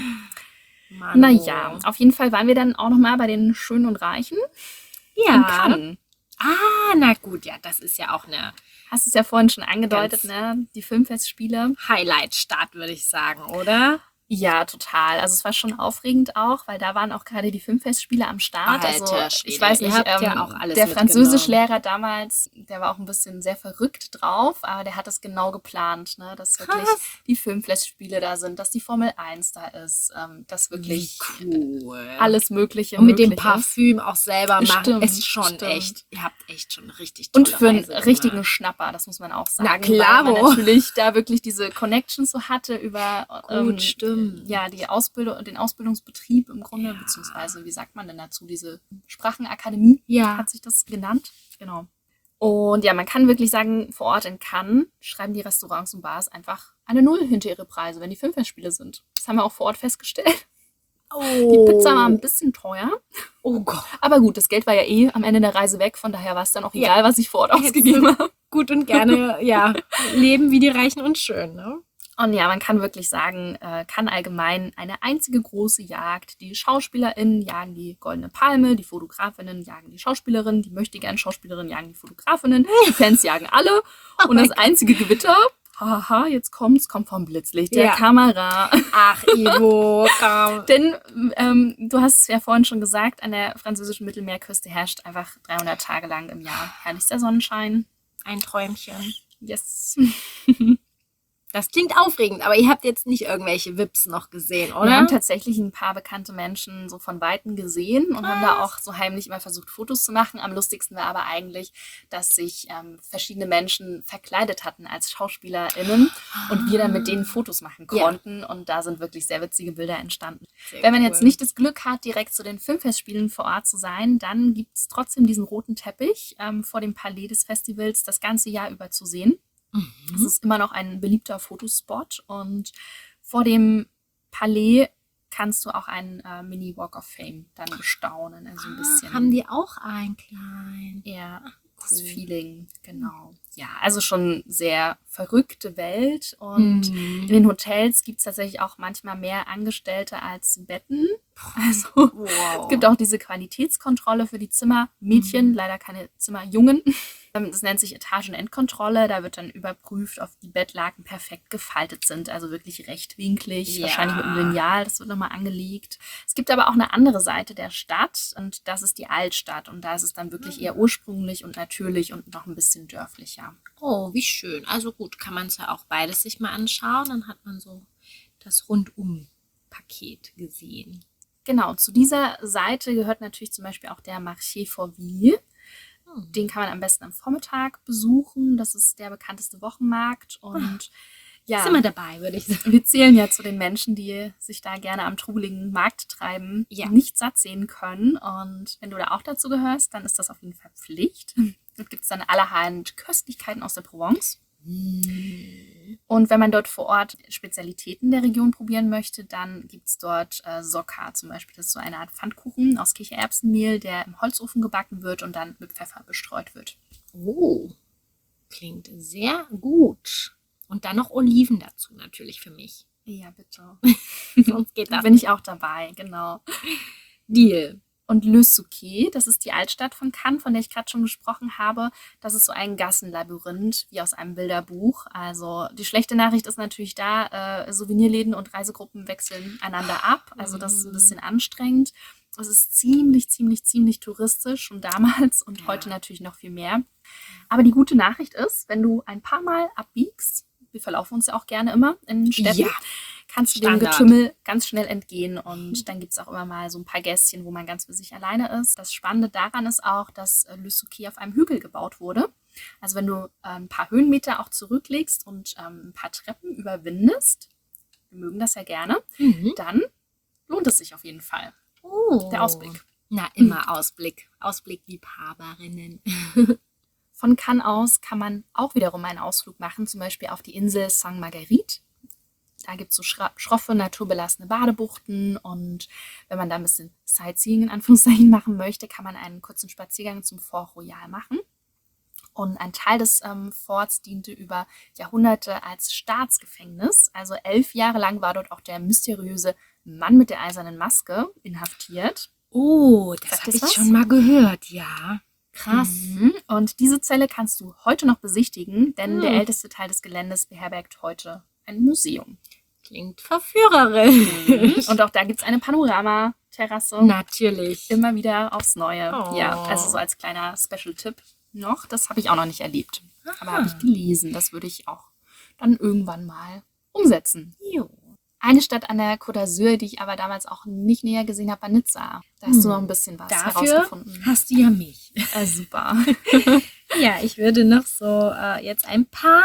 Speaker 2: Manu.
Speaker 1: Naja, auf jeden Fall waren wir dann auch nochmal bei den Schönen und Reichen in
Speaker 2: Ja.
Speaker 1: Cannes.
Speaker 2: Ah, na gut, ja, das ist ja auch eine
Speaker 1: Hast es ja vorhin schon angedeutet,
Speaker 2: Ganz-
Speaker 1: ne? Die Filmfestspiele.
Speaker 2: Highlight-Stadt, würde ich sagen, oder?
Speaker 1: Ja, total. Also es war schon aufregend auch, weil da waren auch gerade die Filmfestspiele am Start.
Speaker 2: Alter
Speaker 1: also
Speaker 2: Schwede,
Speaker 1: ich weiß
Speaker 2: ihr
Speaker 1: nicht,
Speaker 2: habt ja
Speaker 1: ähm,
Speaker 2: auch alles
Speaker 1: der
Speaker 2: mitgenommen.
Speaker 1: Französischlehrer damals, der war auch ein bisschen sehr verrückt drauf, aber der hat das genau geplant, ne? Dass wirklich
Speaker 2: Krass.
Speaker 1: die Filmfestspiele da sind, dass die Formel eins da ist, ähm, dass wirklich
Speaker 2: cool.
Speaker 1: alles Mögliche
Speaker 2: Und mit dem
Speaker 1: möglich ist.
Speaker 2: Parfüm auch selber machen,
Speaker 1: Stimmt,
Speaker 2: ist schon
Speaker 1: stimmt.
Speaker 2: echt, ihr habt echt schon richtig tolle
Speaker 1: Und für einen
Speaker 2: Reise gemacht.
Speaker 1: richtigen Schnapper, das muss man auch sagen.
Speaker 2: Na, klaro.
Speaker 1: Weil man natürlich da wirklich diese Connections so hatte über ähm,
Speaker 2: Gut, stimmt.
Speaker 1: ja, die Ausbildung, den Ausbildungsbetrieb im Grunde,
Speaker 2: Ja.
Speaker 1: beziehungsweise, wie sagt man denn dazu, diese Sprachenakademie
Speaker 2: Ja.
Speaker 1: hat sich das genannt. Genau. Und ja, man kann wirklich sagen, vor Ort in Cannes schreiben die Restaurants und Bars einfach eine Null hinter ihre Preise, wenn die Filmfestspiele sind. Das haben wir auch vor Ort festgestellt.
Speaker 2: Oh.
Speaker 1: Die Pizza war ein bisschen teuer.
Speaker 2: Oh Gott.
Speaker 1: Aber gut, das Geld war ja eh am Ende der Reise weg, von daher war es dann auch
Speaker 2: Ja.
Speaker 1: egal, was ich vor Ort
Speaker 2: Hättest
Speaker 1: ausgegeben habe.
Speaker 2: Gut und gerne, ja, leben wie die Reichen und schön, ne?
Speaker 1: Und ja, man kann wirklich sagen, äh, kann allgemein eine einzige große Jagd. Die SchauspielerInnen jagen die Goldene Palme, die Fotografinnen jagen die Schauspielerinnen, die möchtegern Schauspielerinnen jagen die Fotografinnen, die Fans jagen alle. Und das einzige Gewitter, haha, jetzt kommt's, kommt vom Blitzlicht der
Speaker 2: Ja.
Speaker 1: Kamera.
Speaker 2: Ach, Ivo, komm.
Speaker 1: Denn ähm, du hast es ja vorhin schon gesagt, an der französischen Mittelmeerküste herrscht einfach dreihundert Tage lang im Jahr herrlichster Sonnenschein.
Speaker 2: Ein Träumchen.
Speaker 1: Yes.
Speaker 2: Das klingt aufregend, aber ihr habt jetzt nicht irgendwelche Vips noch gesehen, oder?
Speaker 1: Wir haben tatsächlich ein paar bekannte Menschen so von Weitem gesehen und haben da auch so heimlich immer versucht, Fotos zu machen. Am lustigsten war aber eigentlich, dass sich ähm, verschiedene Menschen verkleidet hatten als SchauspielerInnen und wir dann mit denen Fotos machen
Speaker 2: Ja.
Speaker 1: konnten. Und da sind wirklich sehr witzige Bilder entstanden.
Speaker 2: Sehr
Speaker 1: Wenn man
Speaker 2: cool.
Speaker 1: jetzt nicht das Glück hat, direkt zu den Filmfestspielen vor Ort zu sein, dann gibt es trotzdem diesen roten Teppich ähm, vor dem Palais des Festivals das ganze Jahr über zu sehen. Es
Speaker 2: Mhm.
Speaker 1: ist immer noch ein beliebter Fotospot und vor dem Palais kannst du auch einen äh, Mini-Walk of Fame dann bestaunen. Also ein bisschen
Speaker 2: Ah, haben die auch einen kleinen?
Speaker 1: eher das
Speaker 2: Cool.
Speaker 1: Feeling, genau. Ja, also schon sehr verrückte Welt und
Speaker 2: Mhm.
Speaker 1: in den Hotels gibt es tatsächlich auch manchmal mehr Angestellte als Betten. Also
Speaker 2: Wow.
Speaker 1: es gibt auch diese Qualitätskontrolle für die Zimmermädchen, leider keine Zimmerjungen. Ähm, Das nennt sich Etagenendkontrolle. Da wird dann überprüft, ob die Bettlaken perfekt gefaltet sind, also wirklich rechtwinklig,
Speaker 2: Ja.
Speaker 1: wahrscheinlich mit einem Lineal. Das wird nochmal angelegt. Es gibt aber auch eine andere Seite der Stadt und das ist die Altstadt. Und da ist es dann wirklich eher ursprünglich und natürlich und noch ein bisschen dörflicher.
Speaker 2: Oh, wie schön. Also gut, kann man es ja auch beides sich mal anschauen. Dann hat man so das Rundum-Paket gesehen.
Speaker 1: Genau, zu dieser Seite gehört natürlich zum Beispiel auch der Marché Fourville.
Speaker 2: Hm.
Speaker 1: Den kann man am besten am Vormittag besuchen. Das ist der bekannteste Wochenmarkt. Und ja,
Speaker 2: Sind wir dabei, würde ich sagen.
Speaker 1: wir zählen ja zu den Menschen, die sich da gerne am trubeligen Markt treiben,
Speaker 2: Ja.
Speaker 1: nicht satt sehen können. Und wenn du da auch dazu gehörst, dann ist das auf jeden Fall Pflicht. Dort gibt es dann allerhand Köstlichkeiten aus der Provence. Und wenn man dort vor Ort Spezialitäten der Region probieren möchte, dann gibt es dort äh, Sokka zum Beispiel. Das ist so eine Art Pfannkuchen aus Kichererbsenmehl, der im Holzofen gebacken wird und dann mit Pfeffer bestreut wird.
Speaker 2: Oh, klingt sehr gut. Und dann noch Oliven dazu natürlich für mich.
Speaker 1: Ja, bitte.
Speaker 2: Sonst geht
Speaker 1: Da
Speaker 2: das
Speaker 1: bin ich auch dabei, genau.
Speaker 2: Deal.
Speaker 1: Und Le Souquet, das ist die Altstadt von Cannes, von der ich gerade schon gesprochen habe. Das ist so ein Gassenlabyrinth, wie aus einem Bilderbuch. Also die schlechte Nachricht ist natürlich da, äh, Souvenirläden und Reisegruppen wechseln einander ab. Also das ist ein bisschen anstrengend. Es ist ziemlich, ziemlich, ziemlich touristisch, schon damals und
Speaker 2: Ja.
Speaker 1: heute natürlich noch viel mehr. Aber die gute Nachricht ist, wenn du ein paar Mal abbiegst, wir verlaufen uns ja auch gerne immer in Städten,
Speaker 2: Ja.
Speaker 1: kannst du dem
Speaker 2: Standard.
Speaker 1: Getümmel ganz schnell entgehen. Und dann gibt es auch immer mal so ein paar Gässchen, wo man ganz für sich alleine ist. Das Spannende daran ist auch, dass äh, Le Souquet auf einem Hügel gebaut wurde. Also wenn du äh, ein paar Höhenmeter auch zurücklegst und ähm, ein paar Treppen überwindest, wir mögen das ja gerne,
Speaker 2: Mhm.
Speaker 1: dann lohnt es sich auf jeden Fall.
Speaker 2: Oh.
Speaker 1: Der Ausblick.
Speaker 2: Na, immer Ausblick. Ausblickliebhaberinnen.
Speaker 1: Von Cannes aus kann man auch wiederum einen Ausflug machen, zum Beispiel auf die Insel Sainte-Marguerite. Da gibt es so schra- schroffe, naturbelassene Badebuchten und wenn man da ein bisschen Sightseeing in Anführungszeichen machen möchte, kann man einen kurzen Spaziergang zum Fort Royal machen. Und ein Teil des ähm, Forts diente über Jahrhunderte als Staatsgefängnis. Also elf Jahre lang war dort auch der mysteriöse Mann mit der eisernen Maske inhaftiert.
Speaker 2: Oh, das
Speaker 1: Sagt
Speaker 2: habe
Speaker 1: das
Speaker 2: ich
Speaker 1: was?
Speaker 2: schon mal gehört, ja. Krass.
Speaker 1: Mhm. Und diese Zelle kannst du heute noch besichtigen, denn
Speaker 2: Hm.
Speaker 1: der älteste Teil des Geländes beherbergt heute ein Museum.
Speaker 2: Klingt verführerisch.
Speaker 1: Und auch da gibt es eine Panoramaterrasse.
Speaker 2: Natürlich.
Speaker 1: Immer wieder aufs Neue.
Speaker 2: Oh.
Speaker 1: Ja, also so als kleiner Special-Tipp noch. Das habe ich auch noch nicht erlebt. Aber
Speaker 2: Aha.
Speaker 1: habe ich gelesen. Das würde ich auch dann irgendwann mal umsetzen.
Speaker 2: Jo.
Speaker 1: Eine Stadt an der Côte d'Azur, die ich aber damals auch nicht näher gesehen habe, war Nizza. Da hast
Speaker 2: Hm.
Speaker 1: du noch ein bisschen was
Speaker 2: Dafür
Speaker 1: herausgefunden.
Speaker 2: hast du ja mich.
Speaker 1: Äh, super.
Speaker 2: Ja, ich würde noch so äh, jetzt ein paar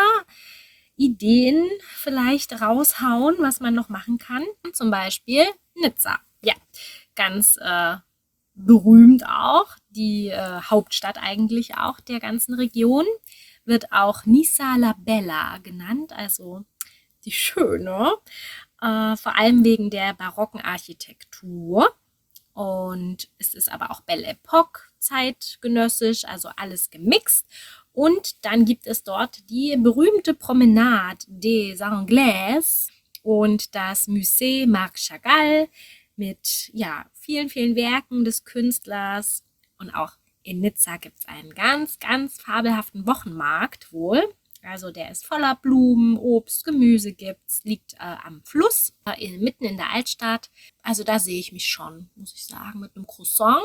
Speaker 2: Ideen vielleicht raushauen, was man noch machen kann. Zum Beispiel Nizza. Ja, ganz äh, berühmt auch. Die äh, Hauptstadt eigentlich auch der ganzen Region. Wird auch Nizza la Bella genannt, also die Schöne. Äh, vor allem wegen der barocken Architektur. Und es ist aber auch Belle Époque, zeitgenössisch, also alles gemixt. Und dann gibt es dort die berühmte Promenade des Anglais und das Musée Marc Chagall mit ja, vielen, vielen Werken des Künstlers. Und auch in Nizza gibt es einen ganz, ganz fabelhaften Wochenmarkt wohl. Also der ist voller Blumen, Obst, Gemüse gibt's, liegt äh, am Fluss, äh, mitten in der Altstadt. Also da sehe ich mich schon, muss ich sagen, mit einem Croissant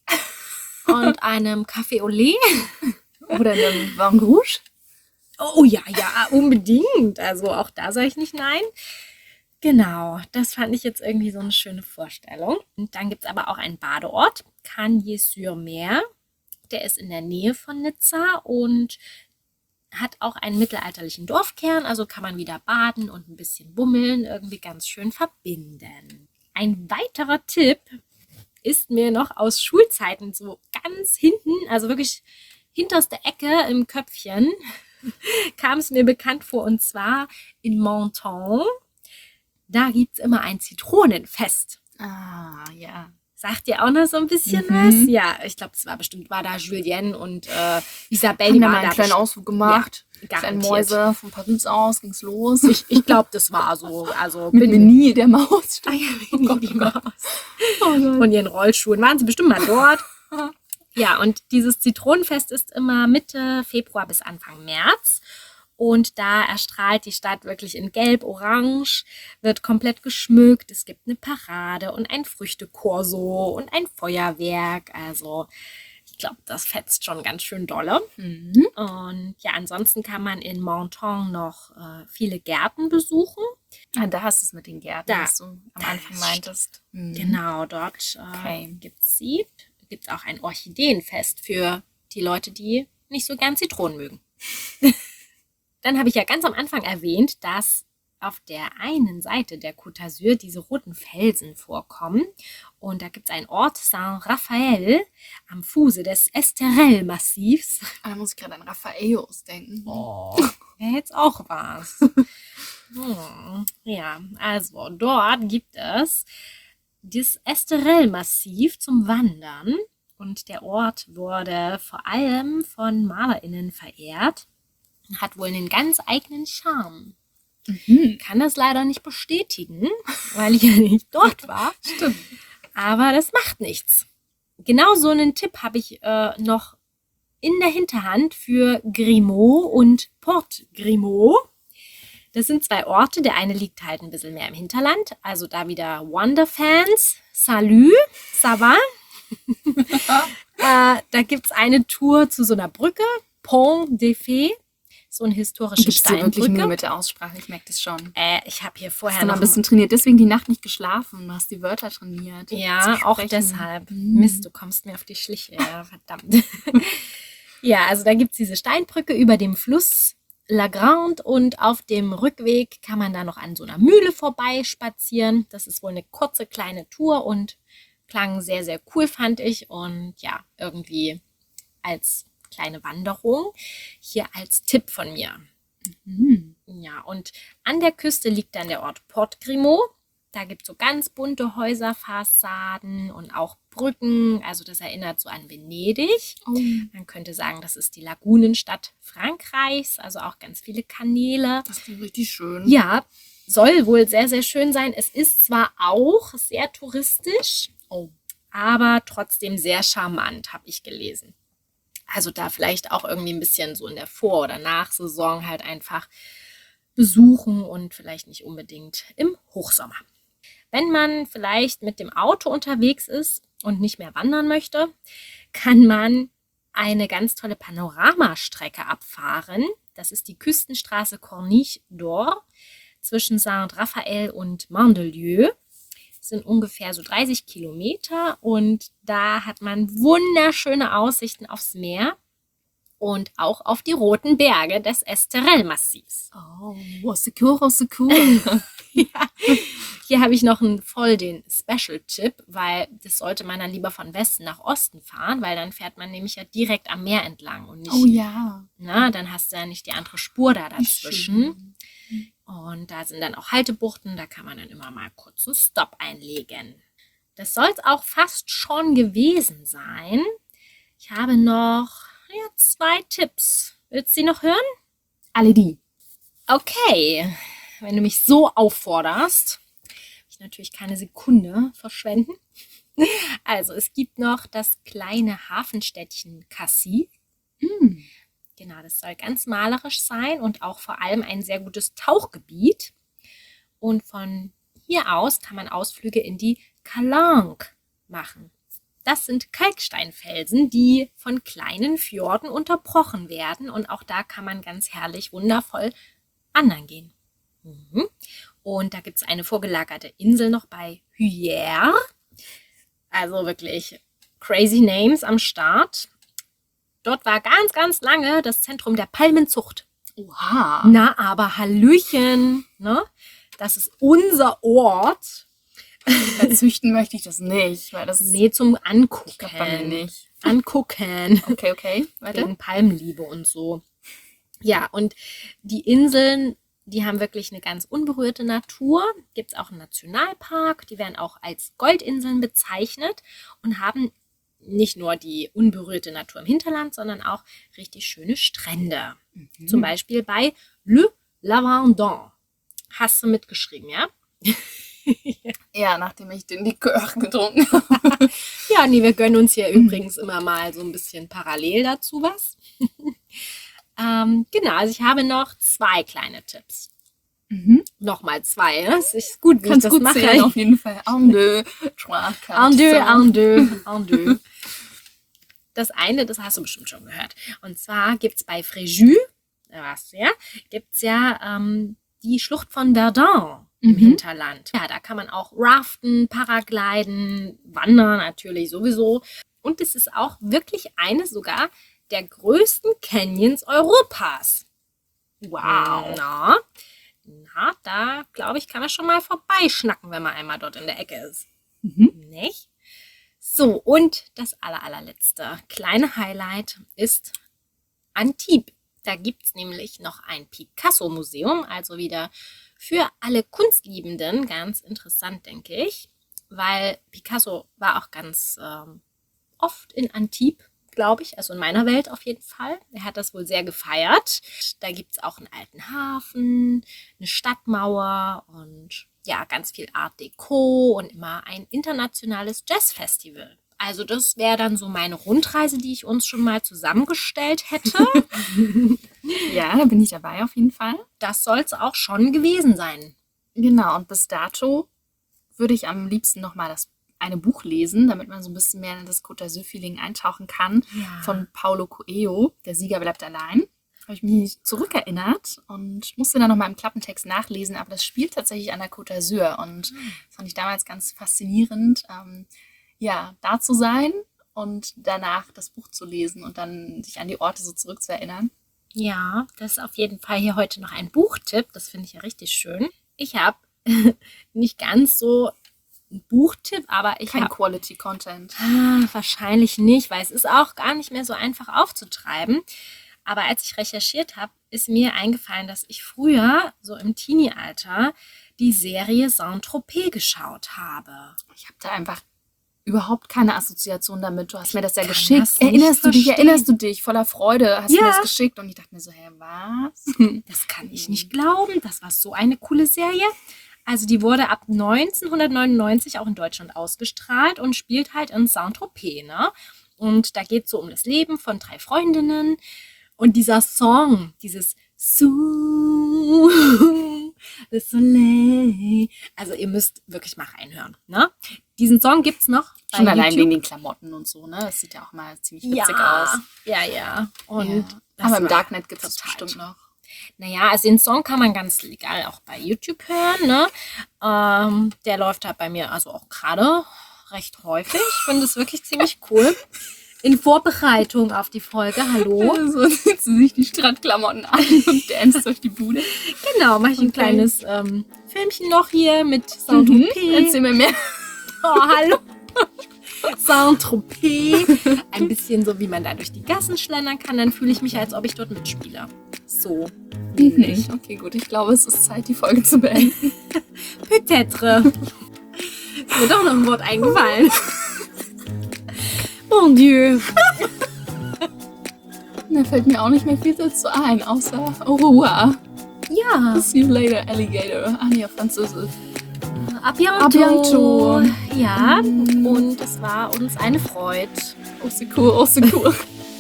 Speaker 2: und einem Café au lait.
Speaker 1: Oder einem Vin Rouge.
Speaker 2: Oh ja, ja, unbedingt. Also auch da sage ich nicht nein. Genau, das fand ich jetzt irgendwie so eine schöne Vorstellung. Und dann gibt es aber auch einen Badeort, Cagnes-sur-Mer. Der ist in der Nähe von Nizza und hat auch einen mittelalterlichen Dorfkern, also kann man wieder baden und ein bisschen bummeln, irgendwie ganz schön verbinden. Ein weiterer Tipp ist mir noch aus Schulzeiten so ganz hinten, also wirklich hinterste Ecke im Köpfchen, kam es mir bekannt vor, und zwar in Menton. Da gibt es immer ein Zitronenfest.
Speaker 1: Ah, ja.
Speaker 2: Sagt dir auch noch so ein bisschen
Speaker 1: Mhm.
Speaker 2: was? Ja, ich glaube, es war bestimmt, war da Julienne und äh, Isabelle.
Speaker 1: Haben da
Speaker 2: war
Speaker 1: mal einen
Speaker 2: da
Speaker 1: kleinen
Speaker 2: best-
Speaker 1: Ausflug gemacht.
Speaker 2: Ja,
Speaker 1: Kleine
Speaker 2: garantiert.
Speaker 1: Mäuse, von Paris aus ging's los.
Speaker 2: Ich, ich glaube, das war so. Also
Speaker 1: Mit
Speaker 2: bin
Speaker 1: Mini, der Maus.
Speaker 2: Ah ja,
Speaker 1: Oh Gott,
Speaker 2: die
Speaker 1: oh Gott.
Speaker 2: Maus.
Speaker 1: Oh Gott.
Speaker 2: Von ihren Rollschuhen. Waren sie bestimmt mal dort. Ja, und dieses Zitronenfest ist immer Mitte Februar bis Anfang März. Und da erstrahlt die Stadt wirklich in Gelb, Orange, wird komplett geschmückt. Es gibt eine Parade und ein Früchtekorso und ein Feuerwerk. Also ich glaube, das fetzt schon ganz schön dolle.
Speaker 1: Mhm.
Speaker 2: Und ja, ansonsten kann man in Menton noch äh, viele Gärten besuchen.
Speaker 1: Ah, da hast du es mit den Gärten,
Speaker 2: Da.
Speaker 1: was du am
Speaker 2: Da
Speaker 1: Anfang
Speaker 2: ist-
Speaker 1: meintest. Mhm.
Speaker 2: Genau, dort äh,
Speaker 1: Okay.
Speaker 2: gibt es sie. Gibt es auch ein Orchideenfest für die Leute, die nicht so gern Zitronen mögen. Dann habe ich ja ganz am Anfang erwähnt, dass auf der einen Seite der Côte d'Azur diese roten Felsen vorkommen. Und da gibt es einen Ort, Saint-Raphaël, am Fuße des Esterel-Massivs.
Speaker 1: Ah, da muss ich gerade an Raffaeus denken.
Speaker 2: Oh, wäre jetzt auch was. Hm, ja, also dort gibt es das Esterel-Massiv zum Wandern. Und der Ort wurde vor allem von MalerInnen verehrt. Hat wohl einen ganz eigenen Charme.
Speaker 1: Mhm.
Speaker 2: Kann das leider nicht bestätigen, weil ich ja nicht dort war.
Speaker 1: Stimmt.
Speaker 2: Aber das macht nichts. Genau so einen Tipp habe ich äh, noch in der Hinterhand für Grimaud und Port Grimaud. Das sind zwei Orte. Der eine liegt halt ein bisschen mehr im Hinterland. Also da wieder Wanderfans. Salut, ça va? äh, da gibt es eine Tour zu so einer Brücke. Pont des Fées. So eine historische
Speaker 1: Gibst du wirklich Mühe
Speaker 2: Steinbrücke.
Speaker 1: mit der Aussprache? Ich merke das schon.
Speaker 2: Äh, ich habe hier
Speaker 1: Hast
Speaker 2: vorher
Speaker 1: du mal
Speaker 2: noch
Speaker 1: ein bisschen trainiert, deswegen die Nacht nicht geschlafen. Du hast die Wörter trainiert.
Speaker 2: Ja,
Speaker 1: Zu
Speaker 2: auch
Speaker 1: sprechen.
Speaker 2: deshalb.
Speaker 1: Mhm.
Speaker 2: Mist, du kommst mir auf die Schliche. Ja, verdammt. Ja, also da gibt es diese Steinbrücke über dem Fluss La Grande und auf dem Rückweg kann man da noch an so einer Mühle vorbeispazieren. Das ist wohl eine kurze, kleine Tour und klang sehr, sehr cool, fand ich. Und ja, irgendwie als kleine Wanderung. Hier als Tipp von mir.
Speaker 1: Mhm.
Speaker 2: Ja, und an der Küste liegt dann der Ort Port Grimaud. Da gibt es so ganz bunte Häuserfassaden und auch Brücken. Also das erinnert so an Venedig.
Speaker 1: Oh.
Speaker 2: Man könnte sagen, das ist die Lagunenstadt Frankreichs. Also auch ganz viele Kanäle.
Speaker 1: Das klingt richtig schön.
Speaker 2: Ja, soll wohl sehr, sehr schön sein. Es ist zwar auch sehr touristisch,
Speaker 1: Oh.
Speaker 2: aber trotzdem sehr charmant, habe ich gelesen. Also da vielleicht auch irgendwie ein bisschen so in der Vor- oder Nachsaison halt einfach besuchen und vielleicht nicht unbedingt im Hochsommer. Wenn man vielleicht mit dem Auto unterwegs ist und nicht mehr wandern möchte, kann man eine ganz tolle Panoramastrecke abfahren. Das ist die Küstenstraße Corniche d'Or zwischen Saint-Raphael und Mandelieu. Das sind ungefähr so dreißig Kilometer und da hat man wunderschöne Aussichten aufs Meer und auch auf die roten Berge des Esterel-Massivs.
Speaker 1: Oh, au secours, au secours.
Speaker 2: Ja. Hier habe ich noch einen voll den Special-Tipp, weil das sollte man dann lieber von Westen nach Osten fahren, weil dann fährt man nämlich ja direkt am Meer entlang und nicht,
Speaker 1: Oh ja.
Speaker 2: na, dann hast du ja nicht die andere Spur da
Speaker 1: Wie
Speaker 2: dazwischen.
Speaker 1: schön.
Speaker 2: Und da sind dann auch Haltebuchten, da kann man dann immer mal kurz einen Stopp einlegen. Das soll es auch fast schon gewesen sein. Ich habe noch ja, zwei Tipps. Willst du sie noch hören?
Speaker 1: Alle die.
Speaker 2: Okay, wenn du mich so aufforderst, will ich natürlich keine Sekunde verschwenden. Also es gibt noch das kleine Hafenstädtchen Cassis.
Speaker 1: Mm.
Speaker 2: Genau, das soll ganz malerisch sein und auch vor allem ein sehr gutes Tauchgebiet. Und von hier aus kann man Ausflüge in die Calanque machen. Das sind Kalksteinfelsen, die von kleinen Fjorden unterbrochen werden. Und auch da kann man ganz herrlich, wundervoll wandern gehen. Mhm. Und da gibt es eine vorgelagerte Insel noch bei Huyères. Also wirklich crazy names am Start. Dort war ganz, ganz lange das Zentrum der Palmenzucht.
Speaker 1: Oha.
Speaker 2: Na, aber Hallöchen, ne? Das ist unser Ort.
Speaker 1: Bei Züchten möchte ich das nicht, weil das
Speaker 2: Nee, zum Angucken.
Speaker 1: ich glaub bei mir nicht.
Speaker 2: Angucken.
Speaker 1: Okay, okay. Weiter.
Speaker 2: Wegen Palmliebe und so. Ja, und die Inseln, die haben wirklich eine ganz unberührte Natur. Gibt es auch einen Nationalpark. Die werden auch als Goldinseln bezeichnet und haben nicht nur die unberührte Natur im Hinterland, sondern auch richtig schöne Strände.
Speaker 1: Mhm.
Speaker 2: Zum Beispiel bei Le Lavandin. Hast du mitgeschrieben, ja?
Speaker 1: Ja, nachdem ich den Likör getrunken habe.
Speaker 2: Ja, nee, wir gönnen uns hier übrigens immer mal so ein bisschen parallel dazu was. ähm, genau, also ich habe noch zwei kleine Tipps.
Speaker 1: Mhm.
Speaker 2: Nochmal zwei, ne? Es ist gut, wie
Speaker 1: Kannst
Speaker 2: ich das
Speaker 1: gut
Speaker 2: mache.
Speaker 1: zählen, auf jeden Fall. En deux, trois, quatre,
Speaker 2: En deux,
Speaker 1: cinq.
Speaker 2: en deux, en deux. Das eine, das hast du bestimmt schon gehört. Und zwar gibt es bei Fréjus, da warst du ja, gibt es ja ähm, die Schlucht von Verdun im
Speaker 1: Mhm.
Speaker 2: Hinterland. Ja, da kann man auch raften, paragliden, wandern natürlich sowieso. Und es ist auch wirklich eine sogar der größten Canyons Europas.
Speaker 1: Wow.
Speaker 2: Na, na da glaube ich, kann man schon mal vorbeischnacken, wenn man einmal dort in der Ecke ist.
Speaker 1: Mhm.
Speaker 2: Nicht? So, und das aller, allerletzte kleine Highlight ist Antibes. Da gibt es nämlich noch ein Picasso-Museum, also wieder für alle Kunstliebenden ganz interessant, denke ich, weil Picasso war auch ganz ähm, oft in Antibes, glaube ich, also in meiner Welt auf jeden Fall. Er hat das wohl sehr gefeiert. Da gibt es auch einen alten Hafen, eine Stadtmauer und ja, ganz viel Art Deco und immer ein internationales Jazzfestival. Also das wäre dann so meine Rundreise, die ich uns schon mal zusammengestellt hätte.
Speaker 1: Ja, da bin ich dabei auf jeden Fall.
Speaker 2: Das soll es auch schon gewesen sein.
Speaker 1: Genau, und bis dato würde ich am liebsten nochmal das eine Buch lesen, damit man so ein bisschen mehr in das Côte d'Azur-Feeling eintauchen kann,
Speaker 2: Ja.
Speaker 1: von Paulo Coelho, Der Sieger bleibt allein. Habe ich mich zurückerinnert und musste dann nochmal im Klappentext nachlesen, aber das spielt tatsächlich an der Côte d'Azur und das fand ich damals ganz faszinierend, ähm, ja, da zu sein und danach das Buch zu lesen und dann sich an die Orte so zurückzuerinnern.
Speaker 2: Ja, das ist auf jeden Fall hier heute noch ein Buchtipp. Das finde ich ja richtig schön. Ich habe nicht ganz so ein Buchtipp, aber ich
Speaker 1: Kein
Speaker 2: habe
Speaker 1: Quality Content.
Speaker 2: ah, wahrscheinlich nicht, weil es ist auch gar nicht mehr so einfach aufzutreiben. Aber als ich recherchiert habe, ist mir eingefallen, dass ich früher, so im Teenie-Alter, die Serie Saint-Tropez geschaut habe.
Speaker 1: Ich habe da einfach überhaupt keine Assoziation damit. Du hast mir das ja
Speaker 2: kann
Speaker 1: geschickt.
Speaker 2: das nicht
Speaker 1: Erinnerst du dich?
Speaker 2: verstehen.
Speaker 1: Erinnerst du dich? Voller Freude hast du
Speaker 2: Ja.
Speaker 1: mir das geschickt und ich dachte mir so, hä, was?
Speaker 2: Das kann ich nicht glauben. Das war so eine coole Serie. Also die wurde ab neunzehnhundertneunundneunzig auch in Deutschland ausgestrahlt und spielt halt in Saint-Tropez, ne? Und da geht es so um das Leben von drei Freundinnen. Und dieser Song, dieses Sous le Soleil, also ihr müsst wirklich mal reinhören, ne? Diesen Song gibt's noch bei
Speaker 1: Schon allein
Speaker 2: YouTube.
Speaker 1: wegen den Klamotten und so, ne? Das sieht ja auch mal ziemlich witzig
Speaker 2: ja,
Speaker 1: aus.
Speaker 2: ja, ja. Und
Speaker 1: Ja.
Speaker 2: das
Speaker 1: Aber im
Speaker 2: war
Speaker 1: Darknet gibt es
Speaker 2: total
Speaker 1: bestimmt
Speaker 2: toll.
Speaker 1: noch.
Speaker 2: Naja, also den Song kann man ganz legal auch bei YouTube hören, ne? Ähm, der läuft halt bei mir also auch gerade recht häufig. Ich finde es wirklich ziemlich cool. In Vorbereitung auf die Folge, hallo.
Speaker 1: So zieht sie sich die Strandklamotten an und danst durch die Bude.
Speaker 2: Genau, mache ich ein
Speaker 1: Okay.
Speaker 2: kleines ähm, Filmchen noch hier mit
Speaker 1: Mhm.
Speaker 2: Saint-Tropez.
Speaker 1: Erzähl mir mehr.
Speaker 2: Oh, hallo. Saint-Tropez. Ein bisschen so, wie man da durch die Gassen schlendern kann. Dann fühle ich mich, als ob ich dort mitspiele. So.
Speaker 1: Nicht. Okay, gut. Ich glaube, es ist Zeit, die Folge zu beenden.
Speaker 2: Peut-être. Ist mir doch noch ein Wort eingefallen. Mon Dieu.
Speaker 1: Da fällt mir auch nicht mehr viel dazu ein, außer au revoir.
Speaker 2: Ja.
Speaker 1: See you later, Alligator. Ah, nee, auf Französisch.
Speaker 2: A bientôt.
Speaker 1: A bientôt.
Speaker 2: Ja,
Speaker 1: Mm.
Speaker 2: und es war uns eine Freude.
Speaker 1: Au secours, au secours.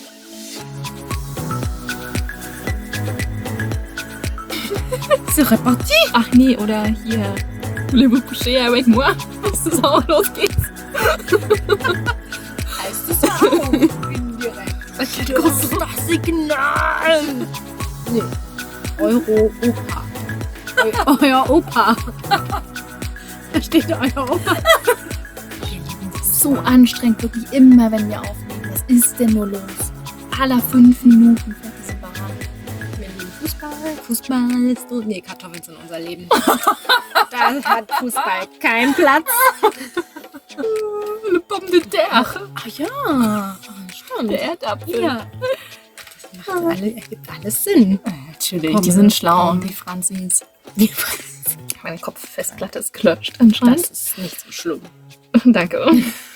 Speaker 2: C'est reparti.
Speaker 1: Ach nee, oder hier. Voulez-vous coucher avec moi? Dass das auch losgeht.
Speaker 2: Heißt es auch. Indirekt. Das ist das Signal. Nee. Euro-Opa. Eu euer Opa. Da steht euer Opa.
Speaker 1: So anstrengend, wirklich immer, wenn wir aufnehmen. Was ist denn nur los? Aller fünf Minuten fährt diese Bahn.
Speaker 2: Wir lieben Fußball. Fußball ist so. Nee, Kartoffeln sind unser Leben. Da hat Fußball keinen Platz.
Speaker 1: Le pomme de terre.
Speaker 2: Ach ja, ah, stimmt.
Speaker 1: Der Erdapfel.
Speaker 2: Ja. Das macht alle, ergibt alles Sinn.
Speaker 1: Äh, Natürlich,
Speaker 2: Komm,
Speaker 1: die sind schlau,
Speaker 2: komm.
Speaker 1: die Franzis. Meine Kopffestplatte ist gelutscht anscheinend.
Speaker 2: Das ist nicht so schlimm.
Speaker 1: Danke.